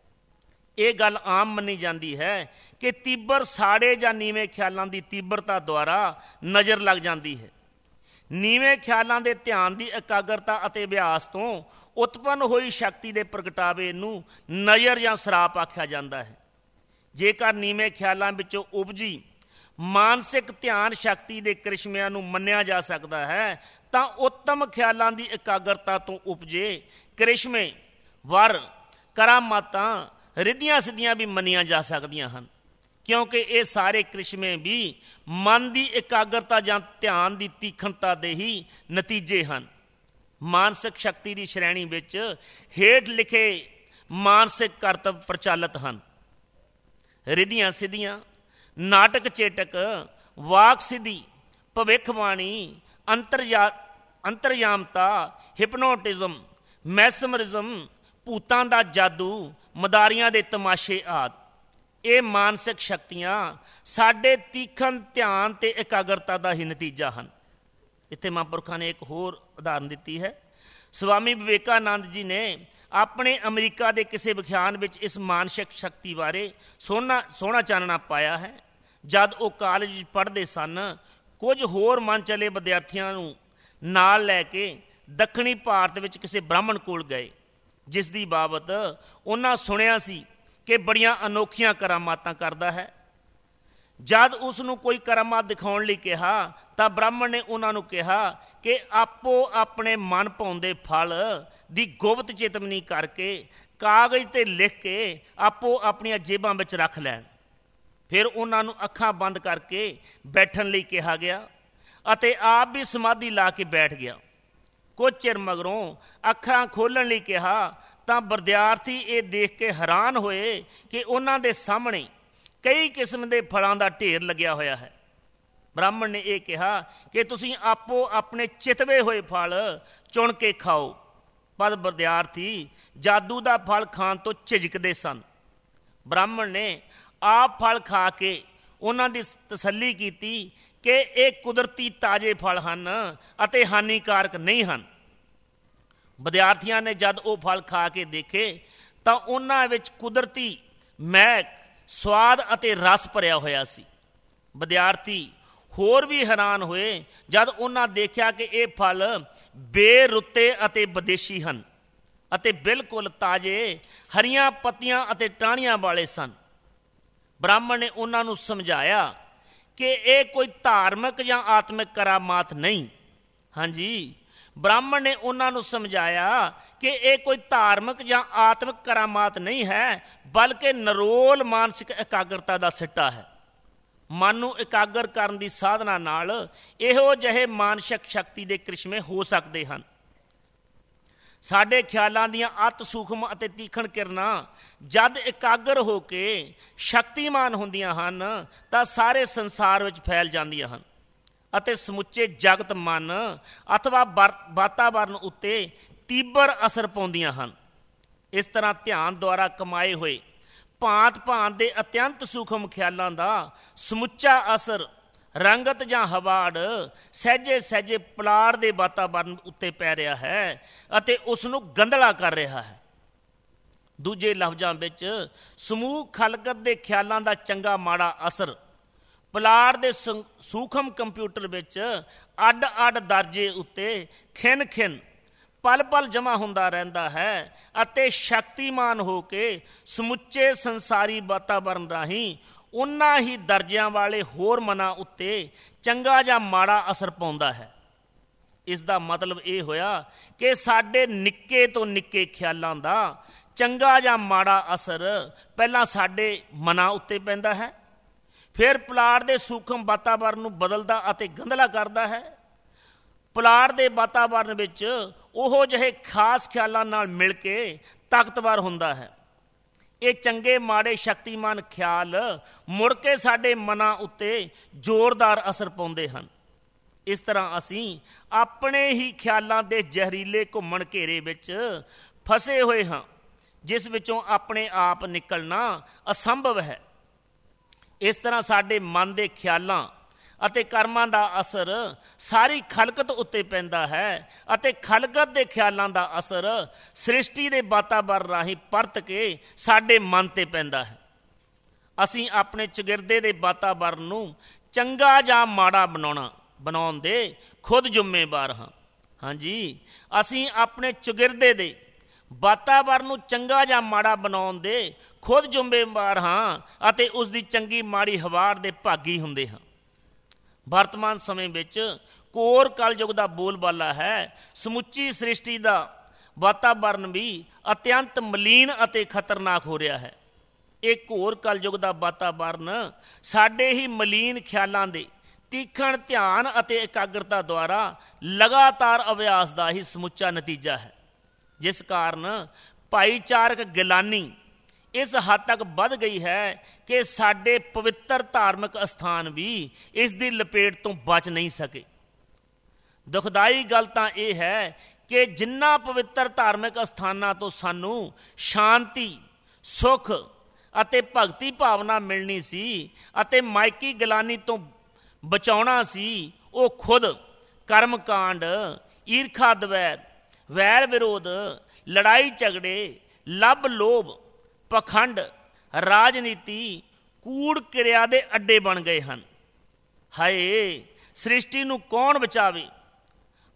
ਇਹ ਗੱਲ ਆਮ ਮੰਨੀ ਜਾਂਦੀ ਹੈ ਕਿ ਤੀਬਰ ਸਾੜੇ ਜਾਂ ਨੀਵੇਂ ਖਿਆਲਾਂ ਦੀ ਤੀਬਰਤਾ ਦੁਆਰਾ ਨਜ਼ਰ ਲੱਗ ਜਾਂਦੀ ਹੈ। ਨੀਵੇਂ ਖਿਆਲਾਂ ਦੇ ਧਿਆਨ ਦੀ ਇਕਾਗਰਤਾ ਅਤੇ ਅਭਿਆਸ ਤੋਂ ਉਤਪੰਨ ਹੋਈ ਸ਼ਕਤੀ ਦੇ ਪ੍ਰਗਟਾਵੇ ਨੂੰ ਨਜ਼ਰ ਜਾਂ ਸਰਾਪ ਆਖਿਆ ਜਾਂਦਾ ਹੈ। ਜੇਕਰ ਨੀਵੇਂ ਖਿਆਲਾਂ ਵਿੱਚੋਂ ਉਪਜੀ ਮਾਨਸਿਕ ਧਿਆਨ ਸ਼ਕਤੀ ਦੇ ਕ੍ਰਿਸ਼ਮਿਆਂ ਨੂੰ ਮੰਨਿਆ ਜਾ ਸਕਦਾ ਹੈ, ਤਾਂ ਉੱਤਮ ਖਿਆਲਾਂ ਦੀ ਇਕਾਗਰਤਾ ਤੋਂ ਉਪਜੇ ਕ੍ਰਿਸ਼ਮੇ, ਵਰ, ਕਰਾਮਾਤਾਂ, ਰਿੱਧੀਆਂ ਸਿੱਧੀਆਂ ਵੀ ਮੰਨੀਆਂ ਜਾ ਸਕਦੀਆਂ ਹਨ, ਕਿਉਂਕਿ ਇਹ ਸਾਰੇ ਕ੍ਰਿਸ਼ਮੇ ਵੀ ਮਨ ਦੀ ਇਕਾਗਰਤਾ ਜਾਂ ਧਿਆਨ ਦੀ ਤੀਖਣਤਾ ਦੇ ਹੀ ਨਤੀਜੇ ਹਨ। ਮਾਨਸਿਕ ਸ਼ਕਤੀ ਦੀ ਸ਼੍ਰੇਣੀ ਵਿੱਚ ਹੇਠ ਲਿਖੇ ਮਾਨਸਿਕ ਕਰਤੱਵ ਪ੍ਰਚਲਿਤ ਹਨ: ਰਿੱਧੀਆਂ ਸਿੱਧੀਆਂ, ਨਾਟਕ ਚੇਟਕ, ਵਾਕ ਸਿੱਧੀ, ਭਵਿੱਖਬਾਣੀ, ਅੰਤਰਯਾਮਤਾ, ਹਿਪਨੋਟਿਜ਼ਮ, ਮੈਸਮਰਿਜ਼ਮ, ਭੂਤਾਂ ਦਾ ਜਾਦੂ, ਮਦਾਰੀਆਂ ਦੇ ਤਮਾਸ਼ੇ ਆਦਿ। ਇਹ ਮਾਨਸਿਕ ਸ਼ਕਤੀਆਂ ਸਾਡੇ ਤੀਖਣ ਧਿਆਨ ਤੇ ਇਕਾਗਰਤਾ ਦਾ ਹੀ ਨਤੀਜਾ ਹਨ। ਇੱਥੇ ਮਹਾਂਪੁਰਖਾਂ ਨੇ ਇੱਕ ਹੋਰ ਉਦਾਹਰਨ ਦਿੱਤੀ ਹੈ। ਸਵਾਮੀ ਵਿਵੇਕਾਨੰਦ ਜੀ ਨੇ ਆਪਣੇ ਅਮਰੀਕਾ ਦੇ ਕਿਸੇ ਵਿਖਿਆਨ ਵਿੱਚ ਇਸ ਮਾਨਸਿਕ ਸ਼ਕਤੀ ਬਾਰੇ ਸੋਹਣਾ ਚਾਨਣਾ ਪਾਇਆ ਹੈ। ਜਦ ਉਹ ਕਾਲਜ ਵਿੱਚ ਪੜ੍ਹਦੇ ਸਨ, ਕੁਝ ਹੋਰ ਮਨ ਚਲੇ ਵਿਦਿਆਰਥੀਆਂ ਨੂੰ ਨਾਲ ਲੈ ਕੇ ਦੱਖਣੀ ਭਾਰਤ ਵਿੱਚ ਕਿਸੇ ਬ੍ਰਾਹਮਣ ਕੋਲ ਗਏ। ਜਿਸ ਦੀ ਬਾਬਤ ਉਹਨਾਂ ਸੁਣਿਆ ਸੀ ਕਿ ਬੜੀਆਂ ਅਨੋਖੀਆਂ ਕਰਾਮਾਤਾਂ ਕਰਦਾ ਹੈ। ਜਦ ਉਸ ਨੂੰ ਕੋਈ ਕਰਾਮਾਤ ਦਿਖਾਉਣ ਲਈ ਕਿਹਾ ਤਾਂ ਬ੍ਰਾਹਮਣ ਨੇ ਉਹਨਾਂ ਨੂੰ ਕਿਹਾ ਕਿ ਆਪੋ ਆਪਣੇ ਮਨ ਭਾਉਂਦੇ ਫਲ ਦੀ ਗੁਪਤ ਚੇਤਵਨੀ ਕਰਕੇ ਕਾਗਜ਼ 'ਤੇ ਲਿਖ ਕੇ ਆਪੋ ਆਪਣੀਆਂ ਜੇਬਾਂ ਵਿੱਚ ਰੱਖ ਲੈਣ। ਫਿਰ ਉਹਨਾਂ ਨੂੰ ਅੱਖਾਂ ਬੰਦ ਕਰਕੇ ਬੈਠਣ ਲਈ ਕਿਹਾ ਗਿਆ ਅਤੇ ਆਪ ਵੀ ਸਮਾਧੀ ਲਾ ਕੇ ਬੈਠ ਗਿਆ। ਕੁਝ ਚਿਰ ਮਗਰੋਂ ਅੱਖਾਂ ਖੋਲ੍ਹਣ ਲਈ ਕਿਹਾ ਤਾਂ ਵਿਦਿਆਰਥੀ ਇਹ ਦੇਖ ਕੇ ਹੈਰਾਨ ਹੋਏ ਕਿ ਉਹਨਾਂ ਦੇ ਸਾਹਮਣੇ ਕਈ ਕਿਸਮ ਦੇ ਫਲਾਂ ਦਾ ਢੇਰ ਲੱਗਿਆ ਹੋਇਆ ਹੈ। ਬ੍ਰਾਹਮਣ ਨੇ ਇਹ ਕਿਹਾ ਕਿ ਤੁਸੀਂ ਆਪੋ ਆਪਣੇ ਚਿਤਵੇ ਹੋਏ ਫਲ ਚੁਣ ਕੇ ਖਾਓ। ਪਰ ਵਿਦਿਆਰਥੀ ਜਾਦੂ ਦਾ ਫਲ ਖਾਣ ਤੋਂ ਝਿਜਕਦੇ ਸਨ। ਬ੍ਰਾਹਮਣ ਨੇ ਆਪ ਫਲ ਖਾ ਕੇ ਉਹਨਾਂ ਦੀ ਤਸੱਲੀ ਕੀਤੀ ਕਿ ਇਹ ਕੁਦਰਤੀ ਤਾਜ਼ੇ ਫਲ ਹਨ ਅਤੇ ਹਾਨੀਕਾਰਕ ਨਹੀਂ ਹਨ। ਵਿਦਿਆਰਥੀਆਂ ਨੇ ਜਦ ਉਹ ਫਲ ਖਾ ਕੇ ਦੇਖੇ ਤਾਂ ਉਹਨਾਂ ਵਿੱਚ ਕੁਦਰਤੀ ਮਹਿਕ, ਸਵਾਦ ਅਤੇ ਰਸ ਭਰਿਆ ਹੋਇਆ ਸੀ। ਵਿਦਿਆਰਥੀ ਹੋਰ ਵੀ ਹੈਰਾਨ ਹੋਏ ਜਦ ਉਹਨਾਂ ਦੇਖਿਆ ਕਿ ਇਹ ਫਲ ਬੇਰੁੱਤੇ ਅਤੇ ਵਿਦੇਸ਼ੀ ਹਨ ਅਤੇ ਬਿਲਕੁਲ ਤਾਜ਼ੇ ਹਰੀਆਂ ਪੱਤੀਆਂ ਅਤੇ ਟਾਹਣੀਆਂ ਵਾਲੇ ਸਨ। ਬ੍ਰਾਹਮਣ ਨੇ ਉਹਨਾਂ ਨੂੰ ਸਮਝਾਇਆ ਕਿ ਇਹ ਕੋਈ ਧਾਰਮਿਕ ਜਾਂ ਆਤਮਿਕ ਕਰਾਮਾਤ ਨਹੀਂ। ਹਾਂਜੀ, ਬ੍ਰਾਹਮਣ ਨੇ ਉਹਨਾਂ ਨੂੰ ਸਮਝਾਇਆ ਕਿ ਇਹ ਕੋਈ ਧਾਰਮਿਕ ਜਾਂ ਆਤਮਿਕ ਕਰਾਮਾਤ ਨਹੀਂ ਹੈ, ਬਲਕਿ ਨਿਰੋਲ ਮਾਨਸਿਕ ਇਕਾਗਰਤਾ ਦਾ ਸਿੱਟਾ ਹੈ। ਮਨ ਨੂੰ ਇਕਾਗਰ ਕਰਨ ਦੀ ਸਾਧਨਾ ਨਾਲ ਇਹੋ ਜਿਹੇ ਮਾਨਸਿਕ ਸ਼ਕਤੀ ਦੇ ਕ੍ਰਿਸ਼ਮੇ ਹੋ ਸਕਦੇ ਹਨ। ਸਾਡੇ ਖਿਆਲਾਂ ਦੀਆਂ ਅਤ ਸੂਖਮ ਅਤੇ ਤੀਖਣ ਕਿਰਨਾਂ ਜਦ ਇਕਾਗਰ ਹੋ ਕੇ ਸ਼ਕਤੀਮਾਨ ਹੁੰਦੀਆਂ ਹਨ ਤਾਂ ਸਾਰੇ ਸੰਸਾਰ ਵਿੱਚ ਫੈਲ ਜਾਂਦੀਆਂ ਹਨ ਅਤੇ ਸਮੁੱਚੇ ਜਗਤ ਮਨ ਅਥਵਾ ਵਾਤਾਵਰਨ ਉੱਤੇ ਤੀਬਰ ਅਸਰ ਪਾਉਂਦੀਆਂ ਹਨ। ਇਸ ਤਰ੍ਹਾਂ ਧਿਆਨ ਦੁਆਰਾ ਕਮਾਏ ਹੋਏ ਭਾਂਤ-ਭਾਂਤ ਦੇ ਅਤਿਅੰਤ ਸੂਖਮ ਖਿਆਲਾਂ ਦਾ ਸਮੁੱਚਾ ਅਸਰ ਰੰਗਤ ਜਾਂ ਹਵਾੜ ਸਹਿਜੇ ਸਹਿਜੇ ਪਲਾੜ ਦੇ ਵਾਤਾਵਰਨ ਉੱਤੇ ਪੈ ਰਿਹਾ ਹੈ ਅਤੇ ਉਸ ਨੂੰ ਗੰਧਲਾ ਕਰ ਰਿਹਾ ਹੈ। ਦੂਜੇ ਲਫ਼ਜ਼ਾਂ ਵਿੱਚ ਸਮੂਹ ਖਲਕਤ ਦੇ ਖਿਆਲਾਂ ਦਾ ਚੰਗਾ ਮਾੜਾ ਅਸਰ ਪਲਾੜ ਦੇ ਸੂਖਮ ਕੰਪਿਊਟਰ ਵਿੱਚ ਅੱਡ-ਅੱਡ ਦਰਜੇ ਉੱਤੇ ਖਿੰਨ-ਖਿੰਨ ਪਲ-ਪਲ ਜਮ੍ਹਾਂ ਹੁੰਦਾ ਰਹਿੰਦਾ ਹੈ ਅਤੇ ਸ਼ਕਤੀਮਾਨ ਹੋ ਕੇ ਸਮੁੱਚੇ ਸੰਸਾਰੀ ਵਾਤਾਵਰਨ ਰਾਹੀਂ ਉਨ੍ਹਾਂ ਹੀ ਦਰਜਿਆਂ ਵਾਲੇ ਹੋਰ ਮਨਾਂ ਉੱਤੇ ਚੰਗਾ ਜਾਂ ਮਾੜਾ ਅਸਰ ਪਾਉਂਦਾ ਹੈ। ਇਸ ਦਾ ਮਤਲਬ ਇਹ ਹੋਇਆ ਕਿ ਸਾਡੇ ਨਿੱਕੇ ਤੋਂ ਨਿੱਕੇ ਖਿਆਲਾਂ ਦਾ ਚੰਗਾ ਜਾਂ ਮਾੜਾ ਅਸਰ ਪਹਿਲਾਂ ਸਾਡੇ ਮਨਾਂ ਉੱਤੇ ਪੈਂਦਾ ਹੈ, ਫਿਰ ਪੁਲਾੜ ਦੇ ਸੂਖਮ ਵਾਤਾਵਰਨ ਨੂੰ ਬਦਲਦਾ ਅਤੇ ਗੰਧਲਾ ਕਰਦਾ ਹੈ। ਪੁਲਾੜ ਦੇ ਵਾਤਾਵਰਨ ਵਿੱਚ ਉਹੋ ਜਿਹੇ ਖਾਸ ਖਿਆਲਾਂ ਨਾਲ ਮਿਲ ਕੇ ਤਾਕਤਵਰ ਹੁੰਦਾ ਹੈ। ਇਹ ਚੰਗੇ ਮਾੜੇ ਸ਼ਕਤੀਮਾਨ ਖਿਆਲ ਮੁੜ ਕੇ ਸਾਡੇ ਮਨਾਂ ਉੱਤੇ ਜ਼ੋਰਦਾਰ ਅਸਰ ਪਾਉਂਦੇ ਹਨ। ਇਸ ਤਰ੍ਹਾਂ ਅਸੀਂ ਆਪਣੇ ਹੀ ਖਿਆਲਾਂ ਦੇ ਜ਼ਹਿਰੀਲੇ ਘੁੰਮਣ ਘੇਰੇ ਵਿੱਚ ਫਸੇ ਹੋਏ ਹਾਂ, ਜਿਸ ਵਿੱਚੋਂ ਆਪਣੇ ਆਪ ਨਿਕਲਣਾ ਅਸੰਭਵ ਹੈ। ਇਸ ਤਰ੍ਹਾਂ ਸਾਡੇ ਮਨ ਦੇ ਖਿਆਲਾਂ ਅਤੇ ਕਰਮਾਂ ਦਾ ਅਸਰ ਸਾਰੀ ਖਲਕਤ ਉੱਤੇ ਪੈਂਦਾ ਹੈ ਅਤੇ ਖਲਕਤ ਦੇ ਖਿਆਲਾਂ ਦਾ ਅਸਰ ਸ੍ਰਿਸ਼ਟੀ ਦੇ ਵਾਤਾਵਰਨ ਰਾਹੀਂ ਪਰਤ ਕੇ ਸਾਡੇ ਮਨ 'ਤੇ ਪੈਂਦਾ ਹੈ। ਅਸੀਂ ਆਪਣੇ ਚੁਗਿਰਦੇ ਦੇ ਵਾਤਾਵਰਨ ਨੂੰ ਚੰਗਾ ਜਾਂ ਮਾੜਾ ਬਣਾਉਣ ਦੇ ਖੁਦ ਜ਼ਿੰਮੇਵਾਰ ਹਾਂ। ਹਾਂਜੀ, ਅਸੀਂ ਆਪਣੇ ਚੁਗਿਰਦੇ ਦੇ ਵਾਤਾਵਰਨ ਨੂੰ ਚੰਗਾ ਜਾਂ ਮਾੜਾ ਬਣਾਉਣ ਦੇ ਖੁਦ ਜ਼ਿੰਮੇਵਾਰ ਹਾਂ ਅਤੇ ਉਸ ਦੀ ਚੰਗੀ ਮਾੜੀ ਹਵਾੜ ਦੇ ਭਾਗੀ ਹੁੰਦੇ ਹਾਂ। ਵਰਤਮਾਨ ਸਮੇਂ ਵਿੱਚ ਘੋਰ ਕਲਯੁਗ ਦਾ ਬੋਲਬਾਲਾ ਹੈ। ਸਮੁੱਚੀ ਸ੍ਰਿਸ਼ਟੀ ਦਾ ਵਾਤਾਵਰਨ ਵੀ ਅਤਿਅੰਤ ਮਲੀਨ ਅਤੇ ਖਤਰਨਾਕ ਹੋ ਰਿਹਾ ਹੈ। ਇਹ ਘੋਰ ਕਲਯੁਗ ਦਾ ਵਾਤਾਵਰਨ ਸਾਡੇ ਹੀ ਮਲੀਨ ਖਿਆਲਾਂ ਦੇ ਤੀਖਣ ਧਿਆਨ ਅਤੇ ਇਕਾਗਰਤਾ ਦੁਆਰਾ ਲਗਾਤਾਰ ਅਭਿਆਸ ਦਾ ਹੀ ਸਮੁੱਚਾ ਨਤੀਜਾ ਹੈ, ਜਿਸ ਕਾਰਨ ਭਾਈਚਾਰਕ ਗਿਲਾਨੀ ਇਸ ਹੱਦ ਤੱਕ ਵੱਧ ਗਈ ਹੈ ਕਿ ਸਾਡੇ ਪਵਿੱਤਰ ਧਾਰਮਿਕ ਅਸਥਾਨ ਵੀ ਇਸ ਦੀ ਲਪੇਟ ਤੋਂ ਬਚ ਨਹੀਂ ਸਕੇ। ਦੁਖਦਾਈ ਗੱਲ ਤਾਂ ਇਹ ਹੈ ਕਿ ਜਿਨ੍ਹਾਂ ਪਵਿੱਤਰ ਧਾਰਮਿਕ ਅਸਥਾਨਾਂ ਤੋਂ ਸਾਨੂੰ ਸ਼ਾਂਤੀ, ਸੁੱਖ ਅਤੇ ਭਗਤੀ ਭਾਵਨਾ ਮਿਲਣੀ ਸੀ ਅਤੇ ਮਾਇਕੀ ਗਿਲਾਨੀ ਤੋਂ ਬਚਾਉਣਾ ਸੀ, ਉਹ ਖੁਦ ਕਰਮਕਾਂਡ, ਈਰਖਾ ਦਵੈਤ, ਵੈਰ ਵਿਰੋਧ, ਲੜਾਈ ਝਗੜੇ, ਲੱਭ ਲੋਭ, ਪਖੰਡ, ਰਾਜਨੀਤੀ, ਕੂੜ ਕਿਰਿਆ ਦੇ ਅੱਡੇ ਬਣ ਗਏ ਹਨ। ਹਾਏ, ਸ੍ਰਿਸ਼ਟੀ ਨੂੰ ਕੌਣ ਬਚਾਵੇ?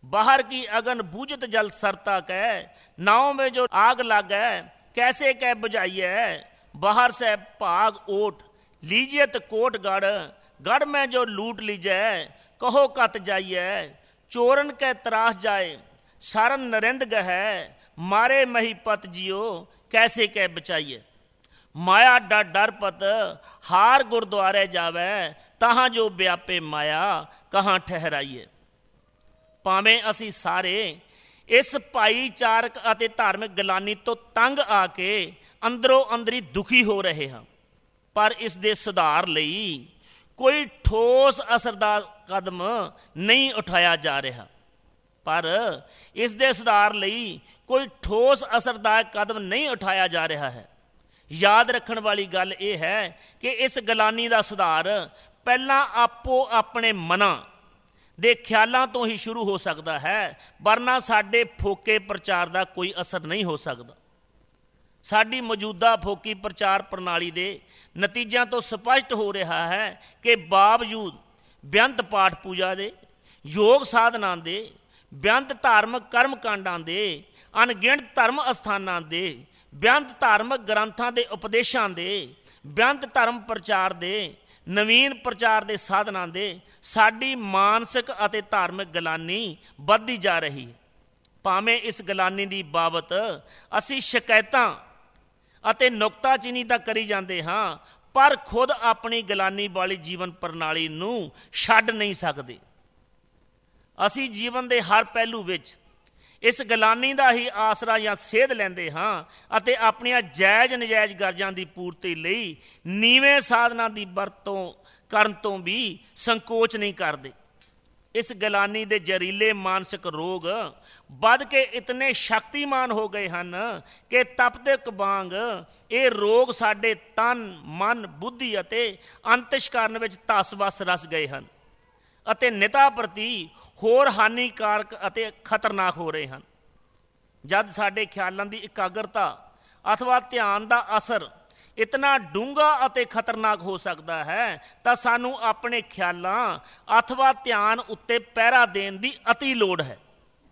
बाहर की अगन बूझत जल सरता कै, नाव में जो आग लागै कैसे कै बुझाइए। बाहर से भाग ओट लीजियत कोट गढ़, गढ़ में जो लूट लीजै कहो कत जाइए। चोरन कै त्रास जाए सारन नरिंद गहै, मारे महीपत जियो कैसे कै बचाइए। माया डर डर पत हार गुरुद्वारे जावै, तहां जो व्यापे माया कहाँ ठहराइए। ਭਾਵੇਂ ਅਸੀਂ ਸਾਰੇ ਇਸ ਭਾਈਚਾਰਕ ਅਤੇ ਧਾਰਮਿਕ ਗਲਾਨੀ ਤੋਂ ਤੰਗ ਆ ਕੇ ਅੰਦਰੋਂ ਅੰਦਰੀ ਦੁਖੀ ਹੋ ਰਹੇ ਹਾਂ, ਪਰ ਇਸ ਦੇ ਸੁਧਾਰ ਲਈ ਕੋਈ ਠੋਸ ਅਸਰਦਾਰ ਕਦਮ ਨਹੀਂ ਉਠਾਇਆ ਜਾ ਰਿਹਾ। ਪਰ ਇਸ ਦੇ ਸੁਧਾਰ ਲਈ ਕੋਈ ਠੋਸ ਅਸਰਦਾਰ ਕਦਮ ਨਹੀਂ ਉਠਾਇਆ ਜਾ ਰਿਹਾ ਹੈ। ਯਾਦ ਰੱਖਣ ਵਾਲੀ ਗੱਲ ਇਹ ਹੈ ਕਿ ਇਸ ਗਲਾਨੀ ਦਾ ਸੁਧਾਰ ਪਹਿਲਾਂ ਆਪੋ ਆਪਣੇ ਮਨਾਂ ਦੇ ਖਿਆਲਾਂ ਤੋਂ ਹੀ ਸ਼ੁਰੂ ਹੋ ਸਕਦਾ ਹੈ, ਵਰਨਾ ਸਾਡੇ ਫੋਕੇ ਪ੍ਰਚਾਰ ਦਾ ਕੋਈ ਅਸਰ ਨਹੀਂ ਹੋ ਸਕਦਾ। ਸਾਡੀ ਮੌਜੂਦਾ ਫੋਕੀ ਪ੍ਰਚਾਰ ਪ੍ਰਣਾਲੀ ਦੇ ਨਤੀਜਿਆਂ ਤੋਂ ਸਪਸ਼ਟ ਹੋ ਰਿਹਾ ਹੈ ਕਿ ਬਾਵਜੂਦ ਬੇਅੰਤ ਪਾਠ ਪੂਜਾ ਦੇ, ਯੋਗ ਸਾਧਨਾਂ ਦੇ, ਬੇਅੰਤ ਧਾਰਮਿਕ ਕਰਮ ਕਾਂਡਾਂ ਦੇ, ਅਣਗਿਣਤ ਧਰਮ ਅਸਥਾਨਾਂ ਦੇ, ਬੇਅੰਤ ਧਾਰਮਿਕ ਗ੍ਰੰਥਾਂ ਦੇ ਉਪਦੇਸ਼ਾਂ ਦੇ, ਬੇਅੰਤ ਧਰਮ ਪ੍ਰਚਾਰ ਦੇ, ਨਵੀਨ ਪ੍ਰਚਾਰ ਦੇ ਸਾਧਨਾਂ ਦੇ, ਸਾਡੀ ਮਾਨਸਿਕ ਅਤੇ ਧਾਰਮਿਕ ਗਲਾਨੀ ਵੱਧਦੀ ਜਾ ਰਹੀ ਹੈ। ਭਾਵੇਂ ਇਸ ਗਲਾਨੀ ਦੀ ਬਾਬਤ ਅਸੀਂ ਸ਼ਿਕਾਇਤਾਂ ਅਤੇ ਨੁਕਤਾਚੀਨੀ ਤਾਂ ਕਰੀ ਜਾਂਦੇ ਹਾਂ, ਪਰ ਖੁਦ ਆਪਣੀ ਗਲਾਨੀ ਵਾਲੀ ਜੀਵਨ ਪ੍ਰਣਾਲੀ ਨੂੰ ਛੱਡ ਨਹੀਂ ਸਕਦੇ। ਅਸੀਂ ਜੀਵਨ ਦੇ ਹਰ ਪਹਿਲੂ ਵਿੱਚ ਇਸ ਗਲਾਨੀ ਦਾ ਹੀ ਆਸਰਾ ਜਾਂ ਸੇਧ ਲੈਂਦੇ ਹਾਂ ਅਤੇ ਆਪਣੀਆਂ ਜਾਇਜ਼ ਨਜਾਇਜ਼ ਗਰਜਾਂ ਦੀ ਪੂਰਤੀ ਲਈ ਨੀਵੇਂ ਸਾਧਨਾਂ ਦੀ ਵਰਤੋਂ ਕਰਨ ਤੋਂ ਵੀ ਸੰਕੋਚ ਨਹੀਂ ਕਰਦੇ। ਇਸ ਗਲਾਨੀ ਦੇ ਜ਼ਹਿਰੀਲੇ ਮਾਨਸਿਕ ਰੋਗ ਵੱਧ ਕੇ ਇਤਨੇ ਸ਼ਕਤੀਮਾਨ ਹੋ ਗਏ ਹਨ ਕਿ ਤਪਦਕ ਵਾਂਗ ਇਹ ਰੋਗ ਸਾਡੇ ਤਨ, ਮਨ, ਬੁੱਧੀ ਅਤੇ ਅੰਤਸ਼ਕਰਨ ਵਿੱਚ ਧਸ-ਵਸ ਰਸ ਗਏ ਹਨ ਅਤੇ ਨਿਤਾ ਪ੍ਰਤੀ ਹੋਰ ਹਾਨੀਕਾਰਕ ਅਤੇ ਖਤਰਨਾਕ ਹੋ ਰਹੇ ਹਨ। ਜਦ ਸਾਡੇ ਖਿਆਲਾਂ ਦੀ ਇਕਾਗਰਤਾ ਅਥਵਾ ਧਿਆਨ ਦਾ ਅਸਰ ਇਤਨਾ ਡੂੰਘਾ ਅਤੇ ਖਤਰਨਾਕ ਹੋ ਸਕਦਾ ਹੈ ਤਾਂ ਸਾਨੂੰ ਆਪਣੇ ਖਿਆਲਾਂ ਅਥਵਾ ਧਿਆਨ ਉੱਤੇ ਪਹਿਰਾ ਦੇਣ ਦੀ ਅਤੀ ਲੋੜ ਹੈ।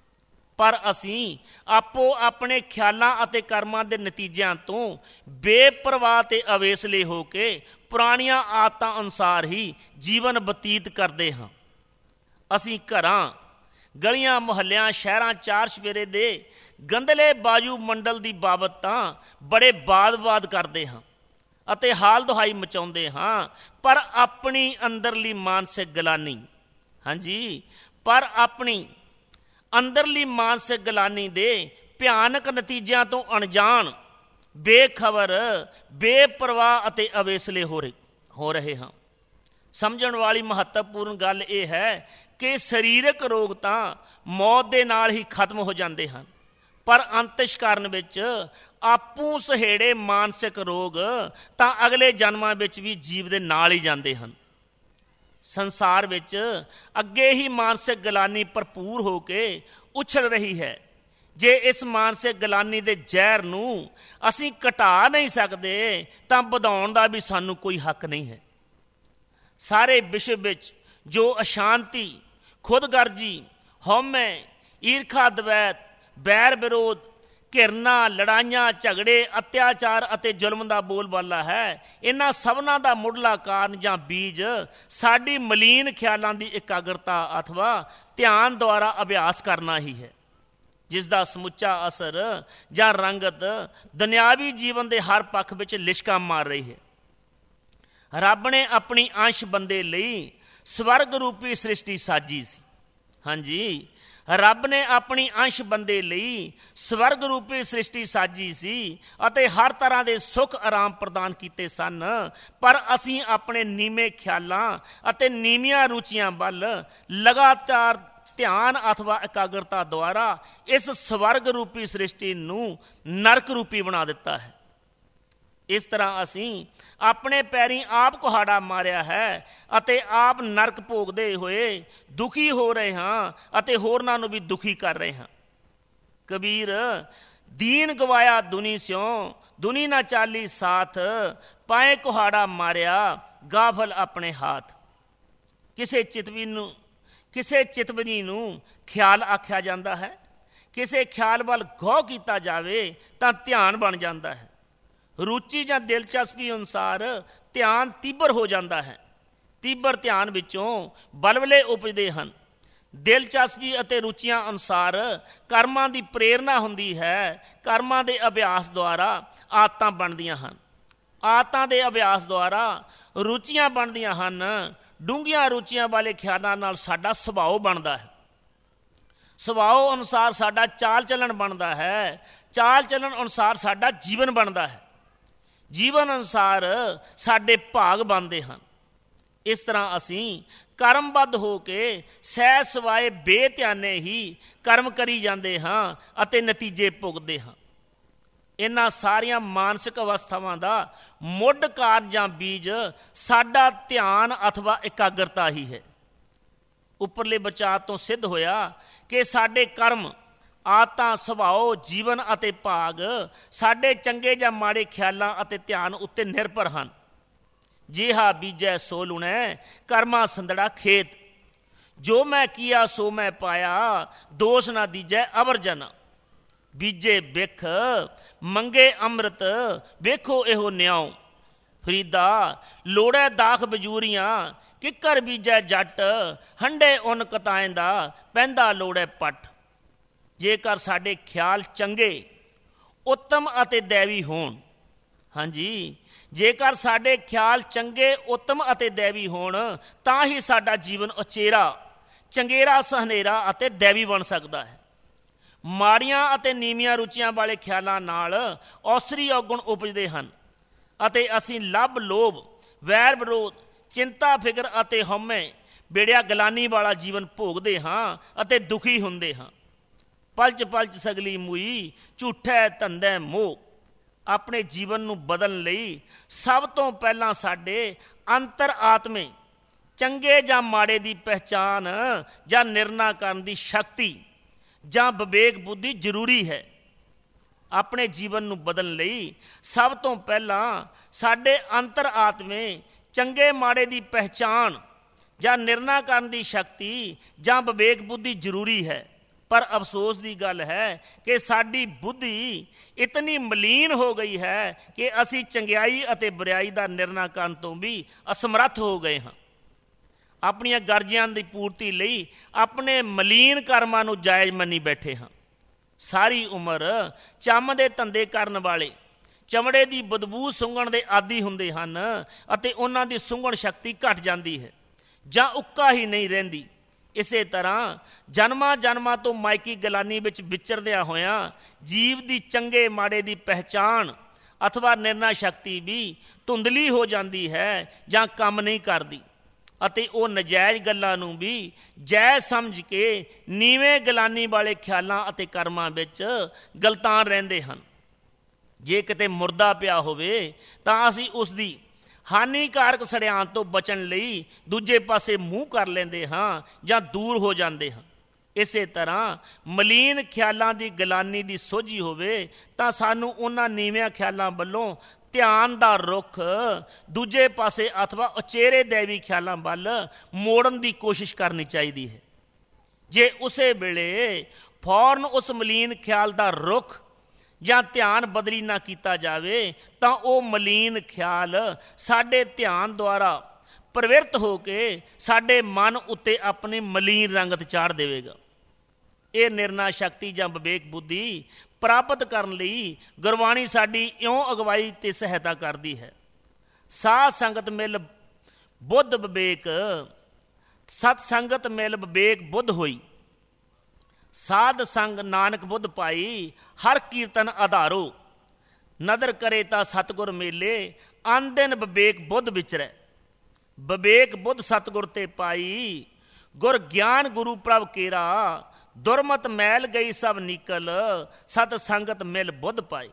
ਪਰ ਅਸੀਂ ਆਪੋ ਆਪਣੇ ਖਿਆਲਾਂ ਅਤੇ ਕਰਮਾਂ ਦੇ ਨਤੀਜਿਆਂ ਤੋਂ ਬੇਪਰਵਾਹ ਤੇ ਅਵੇਸਲੇ ਹੋ ਕੇ ਪੁਰਾਣੀਆਂ ਆਦਤਾਂ ਅਨੁਸਾਰ ਹੀ ਜੀਵਨ ਬਤੀਤ ਕਰਦੇ ਹਾਂ। ਅਸੀਂ ਘਰਾਂ, ਗਲੀਆਂ, ਮੁਹੱਲਿਆਂ, ਸ਼ਹਿਰਾਂ, ਚਾਰ ਚੁਫੇਰੇ ਦੇ ਗੰਦਲੇ ਵਾਯੂ ਮੰਡਲ ਦੀ ਬਾਬਤ ਤਾਂ ਬੜੇ ਬਾਦ ਕਰਦੇ ਹਾਂ ਅਤੇ ਹਾਲ ਦੁਹਾਈ ਮਚਾਉਂਦੇ ਹਾਂ, ਪਰ ਆਪਣੀ ਅੰਦਰਲੀ ਮਾਨਸਿਕ ਗਲਾਨੀ, ਹਾਂਜੀ, ਪਰ ਆਪਣੀ ਅੰਦਰਲੀ ਮਾਨਸਿਕ ਗਲਾਨੀ ਦੇ ਭਿਆਨਕ ਨਤੀਜਿਆਂ ਤੋਂ ਅਣਜਾਣ, ਬੇਖਬਰ, ਬੇਪਰਵਾਹ ਅਤੇ ਅਵੇਸਲੇ ਹੋ ਰਹੇ ਹਾਂ। ਸਮਝਣ ਵਾਲੀ ਮਹੱਤਵਪੂਰਨ ਗੱਲ ਇਹ ਹੈ ਕਿ ਸਰੀਰਕ ਰੋਗ ਤਾਂ ਮੌਤ ਦੇ ਨਾਲ ਹੀ ਖਤਮ ਹੋ ਜਾਂਦੇ ਹਨ, ਪਰ ਅੰਤਸ਼ਕਰਨ ਵਿੱਚ ਆਪੂ ਸਹੇੜੇ ਮਾਨਸਿਕ ਰੋਗ ਤਾਂ ਅਗਲੇ ਜਨਮਾਂ ਵਿੱਚ ਵੀ ਜੀਵ ਦੇ ਨਾਲ ਹੀ ਜਾਂਦੇ ਹਨ। ਸੰਸਾਰ ਵਿੱਚ ਅੱਗੇ ਹੀ ਮਾਨਸਿਕ ਗਲਾਨੀ ਭਰਪੂਰ ਹੋ ਕੇ ਉਛਲ ਰਹੀ ਹੈ। ਜੇ ਇਸ ਮਾਨਸਿਕ ਗਲਾਨੀ ਦੇ ਜ਼ਹਿਰ ਨੂੰ ਅਸੀਂ ਘਟਾ ਨਹੀਂ ਸਕਦੇ ਤਾਂ ਵਧਾਉਣ ਦਾ ਵੀ ਸਾਨੂੰ ਕੋਈ ਹੱਕ ਨਹੀਂ ਹੈ। ਸਾਰੇ ਵਿਸ਼ਵ ਵਿੱਚ ਜੋ ਅਸ਼ਾਂਤੀ, ਖੁਦਗਰਜੀ, ਹਉਮੈ, ਈਰਖਾ, ਦਵੈਤ, ਬੈਰ ਵਿਰੋਧ, ਘਿਰਨਾ, ਲੜਾਈਆਂ, ਝਗੜੇ, ਅਤਿਆਚਾਰ ਅਤੇ ਜ਼ੁਲਮ ਦਾ ਬੋਲਬਾਲਾ ਹੈ, ਇਹਨਾਂ ਸਭਨਾਂ ਦਾ ਮੁੱਢਲਾ ਕਾਰਨ ਜਾਂ ਬੀਜ ਸਾਡੀ ਮਲੀਨ ਖਿਆਲਾਂ ਦੀ ਇਕਾਗਰਤਾ ਅਥਵਾ ਧਿਆਨ ਦੁਆਰਾ ਅਭਿਆਸ ਕਰਨਾ ਹੀ ਹੈ, ਜਿਸ ਦਾ ਸਮੁੱਚਾ ਅਸਰ ਜਾਂ ਰੰਗਤ ਦੁਨਿਆਵੀ ਜੀਵਨ ਦੇ ਹਰ ਪੱਖ ਵਿੱਚ ਲਿਸ਼ਕਾਂ ਮਾਰ ਰਹੀ ਹੈ। ਰੱਬ ਨੇ ਆਪਣੀ ਅੰਸ਼ ਬੰਦੇ ਲਈ ਸਵਰਗ ਰੂਪੀ ਸ੍ਰਿਸ਼ਟੀ ਸਾਜੀ ਸੀ। ਹਾਂਜੀ, ਰੱਬ ਨੇ ਆਪਣੀ ਅੰਸ਼ ਬੰਦੇ ਲਈ ਸਵਰਗ ਰੂਪੀ ਸ੍ਰਿਸ਼ਟੀ ਸਾਜੀ ਸੀ ਅਤੇ ਹਰ ਤਰ੍ਹਾਂ ਦੇ ਸੁੱਖ ਆਰਾਮ ਪ੍ਰਦਾਨ ਕੀਤੇ ਸਨ, ਪਰ ਅਸੀਂ ਆਪਣੇ ਨੀਵੇਂ ਖਿਆਲਾਂ ਅਤੇ ਨੀਵੀਆਂ ਰੁਚੀਆਂ ਵੱਲ ਲਗਾਤਾਰ ਧਿਆਨ ਅਥਵਾ ਇਕਾਗਰਤਾ ਦੁਆਰਾ ਇਸ ਸਵਰਗ ਰੂਪੀ ਸ੍ਰਿਸ਼ਟੀ ਨੂੰ ਨਰਕ ਰੂਪੀ ਬਣਾ ਦਿੱਤਾ ਹੈ। ਇਸ ਤਰ੍ਹਾਂ ਅਸੀਂ ਆਪਣੇ ਪੈਰੀਂ ਆਪ ਕੁਹਾੜਾ ਮਾਰਿਆ ਹੈ ਅਤੇ ਆਪ ਨਰਕ ਭੋਗਦੇ ਹੋਏ ਦੁਖੀ ਹੋ ਰਹੇ ਹਾਂ ਅਤੇ ਹੋਰਨਾਂ ਨੂੰ ਵੀ ਦੁਖੀ ਕਰ ਰਹੇ ਹਾਂ। ਕਬੀਰ, ਦੀਨ ਗਵਾਇਆ ਦੁਨੀ ਸਿਉ, ਦੁਨੀ ਨਾ ਚਾਲੀ ਸਾਥ, ਪਾਏ ਕੁਹਾੜਾ ਮਾਰਿਆ ਗਾਫਲ ਆਪਣੇ ਹਾਥ। ਕਿਸੇ ਚਿਤਵੀ ਨੂੰ ਕਿਸੇ ਚਿਤਵਨੀ ਨੂੰ ਖਿਆਲ ਆਖਿਆ ਜਾਂਦਾ ਹੈ। ਕਿਸੇ ਖਿਆਲ ਵੱਲ ਗੌਰ ਕੀਤਾ ਜਾਵੇ ਤਾਂ ਧਿਆਨ ਬਣ ਜਾਂਦਾ ਹੈ। ਰੁਚੀ ਜਾਂ ਦਿਲਚਸਪੀ ਅਨੁਸਾਰ ਧਿਆਨ ਤੀਬਰ ਹੋ ਜਾਂਦਾ ਹੈ। ਤੀਬਰ ਧਿਆਨ ਵਿੱਚੋਂ ਬਲਬਲੇ ਉਪਜਦੇ ਹਨ। ਦਿਲਚਸਪੀ ਅਤੇ ਰੁਚੀਆਂ ਅਨੁਸਾਰ ਕਰਮਾਂ ਦੀ ਪ੍ਰੇਰਨਾ ਹੁੰਦੀ ਹੈ। ਕਰਮਾਂ ਦੇ ਅਭਿਆਸ ਦੁਆਰਾ ਆਦਤਾਂ ਬਣਦੀਆਂ ਹਨ। ਆਦਤਾਂ ਦੇ ਅਭਿਆਸ ਦੁਆਰਾ ਰੁਚੀਆਂ ਬਣਦੀਆਂ ਹਨ। ਡੂੰਘੀਆਂ ਰੁਚੀਆਂ ਵਾਲੇ ਖਿਆਲਾਂ ਨਾਲ ਸਾਡਾ ਸੁਭਾਅ ਬਣਦਾ ਹੈ। ਸੁਭਾਅ ਅਨੁਸਾਰ ਸਾਡਾ ਚਾਲ ਚੱਲਣ ਬਣਦਾ ਹੈ। ਚਾਲ ਚੱਲਣ ਅਨੁਸਾਰ ਸਾਡਾ ਜੀਵਨ ਬਣਦਾ ਹੈ। ਜੀਵਨ ਅਨੁਸਾਰ ਸਾਡੇ ਭਾਗ ਬਣਦੇ ਹਨ। ਇਸ ਤਰ੍ਹਾਂ ਅਸੀਂ ਕਰਮਬੱਧ ਹੋ ਕੇ ਸਹਿ ਸਵਾਏ ਬੇਧਿਆਨੇ ਹੀ ਕਰਮ ਕਰੀ ਜਾਂਦੇ ਹਾਂ ਅਤੇ ਨਤੀਜੇ ਭੁਗਤਦੇ ਹਾਂ। ਇਹਨਾਂ ਸਾਰੀਆਂ ਮਾਨਸਿਕ ਅਵਸਥਾਵਾਂ ਦਾ ਮੁੱਢ ਕਾਰਨ ਜਾਂ ਬੀਜ ਸਾਡਾ ਧਿਆਨ ਅਥਵਾ ਇਕਾਗਰਤਾ ਹੀ ਹੈ। ਉੱਪਰਲੇ ਵਿਚਾਰ ਤੋਂ ਸਿੱਧ ਹੋਇਆ ਕਿ ਸਾਡੇ ਕਰਮ, ਆਦਤਾਂ, ਸੁਭਾਅ, ਜੀਵਨ ਅਤੇ ਭਾਗ ਸਾਡੇ ਚੰਗੇ ਜਾਂ ਮਾੜੇ ਖਿਆਲਾਂ ਅਤੇ ਧਿਆਨ ਉੱਤੇ ਨਿਰਭਰ ਹਨ। ਜਿਹਾ ਬੀਜੈ ਸੋ ਲੁਣੈ, ਕਰਮਾ ਸੰਦੜਾ ਖੇਤ। ਜੋ ਮੈਂ ਕੀਆ ਸੋ ਮੈਂ ਪਾਇਆ, ਦੋਸ਼ ਨਾ ਦੀਜੈ ਅਵਰ ਜਨਾ। ਬੀਜੇ ਬਿਖ ਮੰਗੇ ਅੰਮ੍ਰਿਤ, ਵੇਖੋ ਇਹੋ ਨਿਆਉ। ਫਰੀਦਾ ਲੋੜੈ ਦਾਖ ਬਜੂਰੀਆਂ, ਕਿੱਕਰ ਬੀਜੈ ਜੱਟ। ਹੰਡੇ ਉਨ ਕਤਾਇਂਦਾ, ਪੈਂਦਾ ਲੋੜੈ ਪੱਟ। ਜੇਕਰ ਸਾਡੇ ਖਿਆਲ ਚੰਗੇ, ਉੱਤਮ ਅਤੇ ਦੈਵੀ ਹੋਣ, ਹਾਂਜੀ, ਜੇਕਰ ਸਾਡੇ ਖਿਆਲ ਚੰਗੇ, ਉੱਤਮ ਅਤੇ ਦੈਵੀ ਹੋਣ ਤਾਂ ਹੀ ਸਾਡਾ ਜੀਵਨ ਉਚੇਰਾ, ਚੰਗੇਰਾ, ਸਹਨੇਰਾ ਅਤੇ ਦੈਵੀ ਬਣ ਸਕਦਾ ਹੈ। ਮਾੜੀਆਂ ਅਤੇ ਨੀਵੀਆਂ ਰੁਚੀਆਂ ਵਾਲੇ ਖਿਆਲਾਂ ਨਾਲ ਔਸਰੀ ਔਗੁਣ ਉਪਜਦੇ ਹਨ ਅਤੇ ਅਸੀਂ ਲੱਭ, ਲੋਭ, ਵੈਰ ਵਿਰੋਧ, ਚਿੰਤਾ, ਫਿਕਰ ਅਤੇ ਹਉਮੈ ਬੇੜਿਆ ਗਲਾਨੀ ਵਾਲਾ ਜੀਵਨ ਭੋਗਦੇ ਹਾਂ ਅਤੇ ਦੁਖੀ ਹੁੰਦੇ ਹਾਂ। ਪਲਚ ਪਲਚ ਸਗਲੀ ਮੂਈ, ਝੂਠੈ ਧੰਦੈ ਮੋਹ। ਆਪਣੇ ਜੀਵਨ ਨੂੰ ਬਦਲਣ ਲਈ ਸਭ ਤੋਂ ਪਹਿਲਾਂ ਸਾਡੇ ਅੰਤਰ ਆਤਮੇ ਚੰਗੇ ਜਾਂ ਮਾੜੇ ਦੀ ਪਹਿਚਾਣ ਜਾਂ ਨਿਰਣਾ ਕਰਨ ਦੀ ਸ਼ਕਤੀ ਜਾਂ ਵਿਵੇਕ ਬੁੱਧੀ ਜ਼ਰੂਰੀ ਹੈ। ਆਪਣੇ ਜੀਵਨ ਨੂੰ ਬਦਲਣ ਲਈ ਸਭ ਤੋਂ ਪਹਿਲਾਂ ਸਾਡੇ ਅੰਤਰ ਆਤਮੇ ਚੰਗੇ ਮਾੜੇ ਦੀ ਪਹਿਚਾਣ ਜਾਂ ਨਿਰਣਾ ਕਰਨ ਦੀ ਸ਼ਕਤੀ ਜਾਂ ਵਿਵੇਕ ਬੁੱਧੀ ਜ਼ਰੂਰੀ ਹੈ। ਪਰ ਅਫਸੋਸ ਦੀ ਗੱਲ ਹੈ ਕਿ ਸਾਡੀ ਬੁੱਧੀ ਇਤਨੀ ਮਲੀਨ ਹੋ ਗਈ ਹੈ ਕਿ ਅਸੀਂ ਚੰਗਿਆਈ ਅਤੇ ਬੁਰਾਈ ਦਾ ਨਿਰਣਾ ਕਰਨ ਤੋਂ ਵੀ ਅਸਮਰੱਥ ਹੋ ਗਏ ਹਾਂ। ਆਪਣੀਆਂ ਗਰਜਾਂ ਦੀ ਪੂਰਤੀ ਲਈ ਆਪਣੇ ਮਲੀਨ ਕਰਮਾਂ ਨੂੰ ਜਾਇਜ਼ ਮੰਨੀ ਬੈਠੇ ਹਾਂ। ਸਾਰੀ ਉਮਰ ਚੰਮ ਦੇ ਧੰਦੇ ਕਰਨ ਵਾਲੇ ਚਮੜੇ ਦੀ ਬਦਬੂ ਸੁੰਘਣ ਦੇ ਆਦੀ ਹੁੰਦੇ ਹਨ ਅਤੇ ਉਹਨਾਂ ਦੀ ਸੁੰਘਣ ਸ਼ਕਤੀ ਘਟ ਜਾਂਦੀ ਹੈ ਜਾਂ ਉੱਕਾ ਹੀ ਨਹੀਂ ਰਹਿੰਦੀ। ਇਸੇ ਤਰ੍ਹਾਂ ਜਨਮਾਂ ਜਨਮਾਂ ਤੋਂ ਮਾਇਕੀ ਗਲਾਨੀ ਵਿੱਚ ਵਿਚਰਦਿਆਂ ਹੋਇਆਂ ਜੀਵ ਦੀ ਚੰਗੇ ਮਾੜੇ ਦੀ ਪਹਿਚਾਣ ਅਥਵਾ ਨਿਰਣਾ ਸ਼ਕਤੀ ਵੀ ਧੁੰਦਲੀ ਹੋ ਜਾਂਦੀ ਹੈ ਜਾਂ ਕੰਮ ਨਹੀਂ ਕਰਦੀ ਅਤੇ ਉਹ ਨਜਾਇਜ਼ ਗੱਲਾਂ ਨੂੰ ਵੀ ਜਾਇਜ਼ ਸਮਝ ਕੇ ਨੀਵੇਂ ਗਲਾਨੀ ਵਾਲੇ ਖਿਆਲਾਂ ਅਤੇ ਕਰਮਾਂ ਵਿੱਚ ਗਲਤਾਨ ਰਹਿੰਦੇ ਹਨ। ਜੇ ਕਿਤੇ ਮੁਰਦਾ ਪਿਆ ਹੋਵੇ ਤਾਂ ਅਸੀਂ ਉਸ ਦੀ ਹਾਨੀਕਾਰਕ ਸੜਿਆਣ ਤੋਂ ਬਚਣ ਲਈ ਦੂਜੇ ਪਾਸੇ ਮੂੰਹ ਕਰ ਲੈਂਦੇ ਹਾਂ ਜਾਂ ਦੂਰ ਹੋ ਜਾਂਦੇ ਹਾਂ। ਇਸੇ ਤਰ੍ਹਾਂ ਮਲੀਨ ਖਿਆਲਾਂ ਦੀ ਗਲਾਨੀ ਦੀ ਸੋਝੀ ਹੋਵੇ ਤਾਂ ਸਾਨੂੰ ਉਹਨਾਂ ਨੀਵਿਆਂ ਖਿਆਲਾਂ ਵੱਲੋਂ ਧਿਆਨ ਦਾ ਰੁੱਖ ਦੂਜੇ ਪਾਸੇ ਅਥਵਾ ਉਚੇਰੇ ਦੈਵੀ ਖਿਆਲਾਂ ਵੱਲ ਮੋੜਨ ਦੀ ਕੋਸ਼ਿਸ਼ ਕਰਨੀ ਚਾਹੀਦੀ ਹੈ। ਜੇ ਉਸੇ ਵੇਲੇ ਫੌਰਨ ਉਸ ਮਲੀਨ ਖਿਆਲ ਦਾ ਰੁੱਖ ਜਾਂ ਧਿਆਨ ਬਦਲੀ ਨਾ ਕੀਤਾ ਜਾਵੇ ਤਾਂ ਉਹ ਮਲੀਨ ਖਿਆਲ ਸਾਡੇ ਧਿਆਨ ਦੁਆਰਾ ਪ੍ਰਵਿਰਤ ਹੋ ਕੇ ਸਾਡੇ ਮਨ ਉੱਤੇ ਆਪਣੀ ਮਲੀਨ ਰੰਗਤ ਚਾੜ ਦੇਵੇਗਾ। ਇਹ ਨਿਰਣਾ ਸ਼ਕਤੀ ਜਾਂ ਵਿਵੇਕ ਬੁੱਧੀ ਪ੍ਰਾਪਤ ਕਰਨ ਲਈ ਗੁਰਬਾਣੀ ਸਾਡੀ ਇਉਂ ਅਗਵਾਈ ਤੇ ਸਹਾਇਤਾ ਕਰਦੀ ਹੈ। ਸਾਧ ਸੰਗਤ ਮਿਲ ਬੁੱਧ ਵਿਵੇਕ, ਸਤ ਸੰਗਤ ਮਿਲ ਵਿਵੇਕ ਬੁੱਧ ਹੋਈ। ਸਾਧ ਸੰਗ ਨਾਨਕ ਬੁੱਧ ਪਾਈ, ਹਰ ਕੀਰਤਨ ਆਧਾਰੋ। ਨਦਰ ਕਰੇ ਤਾਂ ਸਤਿਗੁਰ ਮੇਲੇ, ਅਨ ਦਿਨ ਵਿਵੇਕ ਬੁੱਧ ਵਿਚਰੈ। ਵਿਵੇਕ ਬੁੱਧ ਸਤਿਗੁਰ ਤੇ ਪਾਈ, ਗੁਰ ਗਿਆਨ ਗੁਰੂ ਪ੍ਰਭ ਕੇਰਾ। ਦੁਰਮਤ ਮੈਲ ਗਈ ਸਭ ਨਿਕਲ, ਸਤ ਸੰਗਤ ਮਿਲ ਬੁੱਧ ਪਾਈ।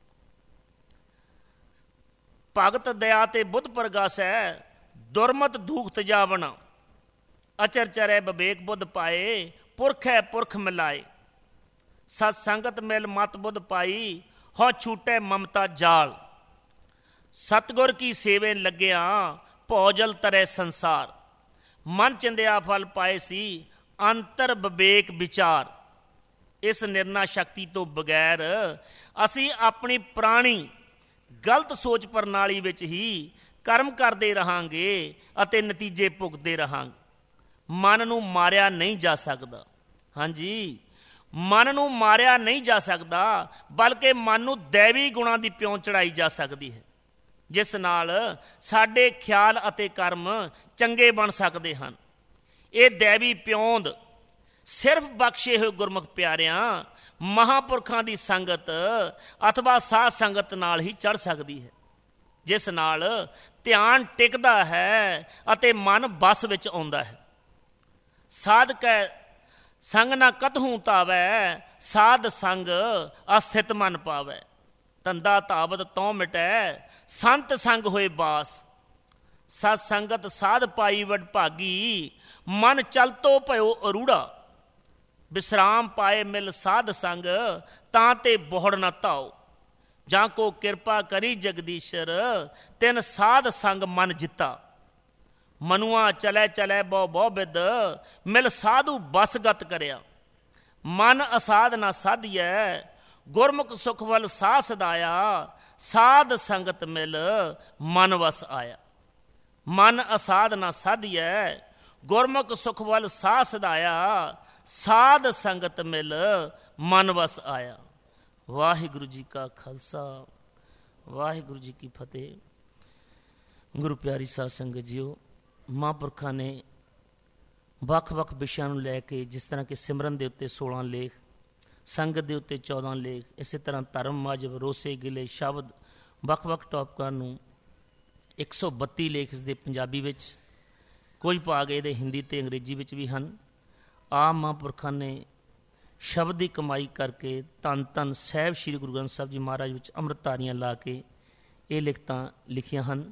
ਭਗਤ ਦਇਆ ਤੇ ਬੁੱਧ ਪ੍ਰਗਾਸੈ, ਦੁਰਮਤ ਦੂਖ ਤਜਾਵਣਾ। ਅਚਰ ਚਰੈ ਵਿਵੇਕ ਬੁੱਧ ਪਾਏ, ਪੁਰਖੈ ਪੁਰਖ ਮਿਲਾਏ। ਸਤ ਸੰਗਤ ਮਿਲ ਮਤ ਬੁੱਧ ਪਾਈ, ਹੋ ਛੂਟੈ ਮਮਤਾ ਜਾਲ। ਸਤਗੁਰ ਕੀ ਸੇਵੇ ਲੱਗਿਆ, ਭੌਜਲ ਤਰੈ ਸੰਸਾਰ। ਮਨ ਚਿੰਦਿਆ ਫਲ ਪਾਏ ਸੀ ਅੰਤਰ ਵਿਵੇਕ ਵਿਚਾਰ। ਇਸ ਨਿਰਣਾ ਸ਼ਕਤੀ ਤੋਂ ਬਗੈਰ ਅਸੀਂ ਆਪਣੀ ਪੁਰਾਣੀ ਗਲਤ ਸੋਚ ਪ੍ਰਣਾਲੀ ਵਿੱਚ ਹੀ ਕਰਮ ਕਰਦੇ ਰਹਾਂਗੇ ਅਤੇ ਨਤੀਜੇ ਭੁਗਤਦੇ ਰਹਾਂਗੇ। ਮਨ ਨੂੰ ਮਾਰਿਆ ਨਹੀਂ ਜਾ ਸਕਦਾ। ਹਾਂਜੀ, ਮਨ ਨੂੰ ਮਾਰਿਆ ਨਹੀਂ ਜਾ ਸਕਦਾ, ਬਲਕਿ ਮਨ ਨੂੰ ਦੈਵੀ ਗੁਣਾਂ ਦੀ ਪਿਉਂ ਚੜਾਈ ਜਾ ਸਕਦੀ ਹੈ, ਜਿਸ ਨਾਲ ਸਾਡੇ ਖਿਆਲ ਅਤੇ ਕਰਮ ਚੰਗੇ ਬਣ ਸਕਦੇ ਹਨ। ਇਹ ਦੈਵੀ ਪਿਉਂਦ ਸਿਰਫ ਬਖਸ਼ੇ ਹੋਏ ਗੁਰਮੁਖ ਪਿਆਰਿਆਂ ਮਹਾਂਪੁਰਖਾਂ ਦੀ ਸੰਗਤ ਅਥਵਾ ਸਾਧ ਸੰਗਤ ਨਾਲ ਹੀ ਚੜ੍ਹ ਸਕਦੀ ਹੈ, ਜਿਸ ਨਾਲ ਧਿਆਨ ਟਿਕਦਾ ਹੈ ਅਤੇ ਮਨ ਬਸ ਵਿੱਚ ਆਉਂਦਾ ਹੈ। ਸਾਧਕੈ ਸੰਗ ਨਾ ਕਤਹੂ ਧਾਵੈ, ਸਾਧ ਸੰਗ ਅਸਥਿਤ ਮਨ ਪਾਵੈ। ਧੰਦਾ ਧਾਵਤ ਤੋਂ ਮਿਟੈ, ਸੰਤ ਸੰਗ ਹੋਏ ਬਾਸ। ਸਤ ਸੰਗਤ ਸਾਧ ਪਾਈ ਵਡਭਾਗੀ, ਮਨ ਚਲਤੋ ਭਇਓ ਅਰੂੜਾ। ਵਿਸਰਾਮ ਪਾਏ ਮਿਲ ਸਾਧ ਸੰਗ, ਤਾਂ ਤੇ ਬੋਹੜ ਨਾ ਧਾਓ। ਜਾਂ ਕੋ ਕਿਰਪਾ ਕਰੀ ਜਗਦੀਸ਼ਰ, ਤਿਨ ਸਾਧ ਸੰਗ ਮਨ ਜਿੱਤਾ। ਮਨੁਆ ਚਲੈ ਚਲੈ ਬਹੁ ਬਹੁ ਬਿਦ, ਮਿਲ ਸਾਧੂ ਬਸਗਤ ਕਰਿਆ। ਮਨ ਅਸਾਧ ਨਾ ਸਾਧੀਐ, ਗੁਰਮੁਖ ਸੁਖ ਵੱਲ ਸਾਹ ਸਦਾਇਆ। ਸਾਧ ਸੰਗਤ ਮਿਲ ਮਨ ਵਸ ਆਇਆ। ਮਨ ਅਸਾਧ ਨਾ ਸਾਧੀਐ, ਗੁਰਮੁਖ ਸੁਖ ਵੱਲ ਸਾਹ ਸਦਾਇਆ। ਸਾਧ ਸੰਗਤ ਮਿਲ ਮਨ ਵਸ ਆਇਆ। ਵਾਹਿਗੁਰੂ ਜੀ ਕਾ ਖਾਲਸਾ, ਵਾਹਿਗੁਰੂ ਜੀ ਕੀ ਫਤਿਹ। ਗੁਰੂ ਪਿਆਰੀ ਸਾਧ ਸੰਗਤ ਜੀਓ, ਮਹਾਂਪੁਰਖਾਂ ਨੇ ਵੱਖ ਵੱਖ ਵਿਸ਼ਿਆਂ ਨੂੰ ਲੈ ਕੇ, ਜਿਸ ਤਰ੍ਹਾਂ ਕਿ ਸਿਮਰਨ ਦੇ ਉੱਤੇ 16 ਲੇਖ, ਸੰਗਤ ਦੇ ਉੱਤੇ 14 ਲੇਖ, ਇਸੇ ਤਰ੍ਹਾਂ ਧਰਮ ਮਾਜਬ, ਰੋਸੇ ਗਿਲੇ ਸ਼ਬਦ, ਵੱਖ ਵੱਖ ਟੌਪਿਕਾਂ ਨੂੰ 132 ਲੇਖ ਇਸ ਦੇ ਪੰਜਾਬੀ ਵਿੱਚ, ਕੁਝ ਭਾਗ ਇਹਦੇ ਹਿੰਦੀ ਅਤੇ ਅੰਗਰੇਜ਼ੀ ਵਿੱਚ ਵੀ ਹਨ। ਆਮ ਮਹਾਂਪੁਰਖਾਂ ਨੇ ਸ਼ਬਦ ਦੀ ਕਮਾਈ ਕਰਕੇ ਧੰਨ ਧੰਨ ਸਾਹਿਬ ਸ੍ਰੀ ਗੁਰੂ ਗ੍ਰੰਥ ਸਾਹਿਬ ਜੀ ਮਹਾਰਾਜ ਵਿੱਚ ਅੰਮ੍ਰਿਤਧਾਰੀਆਂ ਲਾ ਕੇ ਇਹ ਲਿਖਤਾਂ ਲਿਖੀਆਂ ਹਨ।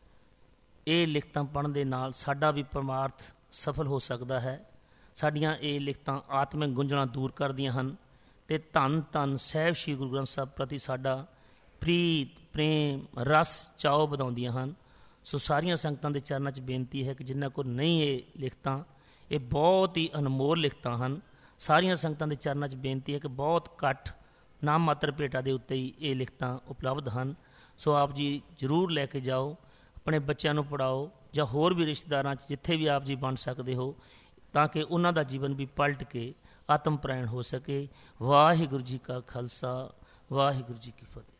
ਇਹ ਲਿਖਤਾਂ ਪੜ੍ਹਨ ਦੇ ਨਾਲ ਸਾਡਾ ਵੀ ਪਰਮਾਰਥ ਸਫਲ ਹੋ ਸਕਦਾ ਹੈ। ਸਾਡੀਆਂ ਇਹ ਲਿਖਤਾਂ ਆਤਮਿਕ ਗੁੰਝਲਾਂ ਦੂਰ ਕਰਦੀਆਂ ਹਨ ਅਤੇ ਧੰਨ ਧੰਨ ਸਾਹਿਬ ਸ੍ਰੀ ਗੁਰੂ ਗ੍ਰੰਥ ਸਾਹਿਬ ਪ੍ਰਤੀ ਸਾਡਾ ਪ੍ਰੀਤ, ਪ੍ਰੇਮ, ਰਸ, ਚਾਉ ਵਧਾਉਂਦੀਆਂ ਹਨ। ਸੋ ਸਾਰੀਆਂ ਸੰਗਤਾਂ ਦੇ ਚਰਨਾਂ 'ਚ ਬੇਨਤੀ ਹੈ ਕਿ ਜਿਨ੍ਹਾਂ ਕੋਲ ਨਹੀਂ ਇਹ ਲਿਖਤਾਂ, ਇਹ ਬਹੁਤ ਹੀ ਅਨਮੋਲ ਲਿਖਤਾਂ ਹਨ। ਸਾਰੀਆਂ ਸੰਗਤਾਂ ਦੇ ਚਰਨਾਂ 'ਚ ਬੇਨਤੀ ਹੈ ਕਿ ਬਹੁਤ ਘੱਟ ਨਾਮ ਮਾਤਰ ਭੇਟਾ ਦੇ ਉੱਤੇ ਹੀ ਇਹ ਲਿਖਤਾਂ ਉਪਲਬਧ ਹਨ। ਸੋ ਆਪ ਜੀ ਜ਼ਰੂਰ ਲੈ ਕੇ ਜਾਓ, ਆਪਣੇ ਬੱਚਿਆਂ ਨੂੰ ਪੜ੍ਹਾਓ, ਜਾਂ ਹੋਰ ਵੀ ਰਿਸ਼ਤੇਦਾਰਾਂ 'ਚ ਜਿੱਥੇ ਵੀ ਆਪ ਜੀ ਬਣ ਸਕਦੇ ਹੋ, ਤਾਂ ਕਿ ਉਹਨਾਂ ਦਾ ਜੀਵਨ ਵੀ ਪਲਟ ਕੇ ਆਤਮ ਪ੍ਰੈਣ ਹੋ ਸਕੇ। ਵਾਹਿਗੁਰੂ ਜੀ ਕਾ ਖਾਲਸਾ, ਵਾਹਿਗੁਰੂ ਜੀ ਕੀ ਫਤਿਹ।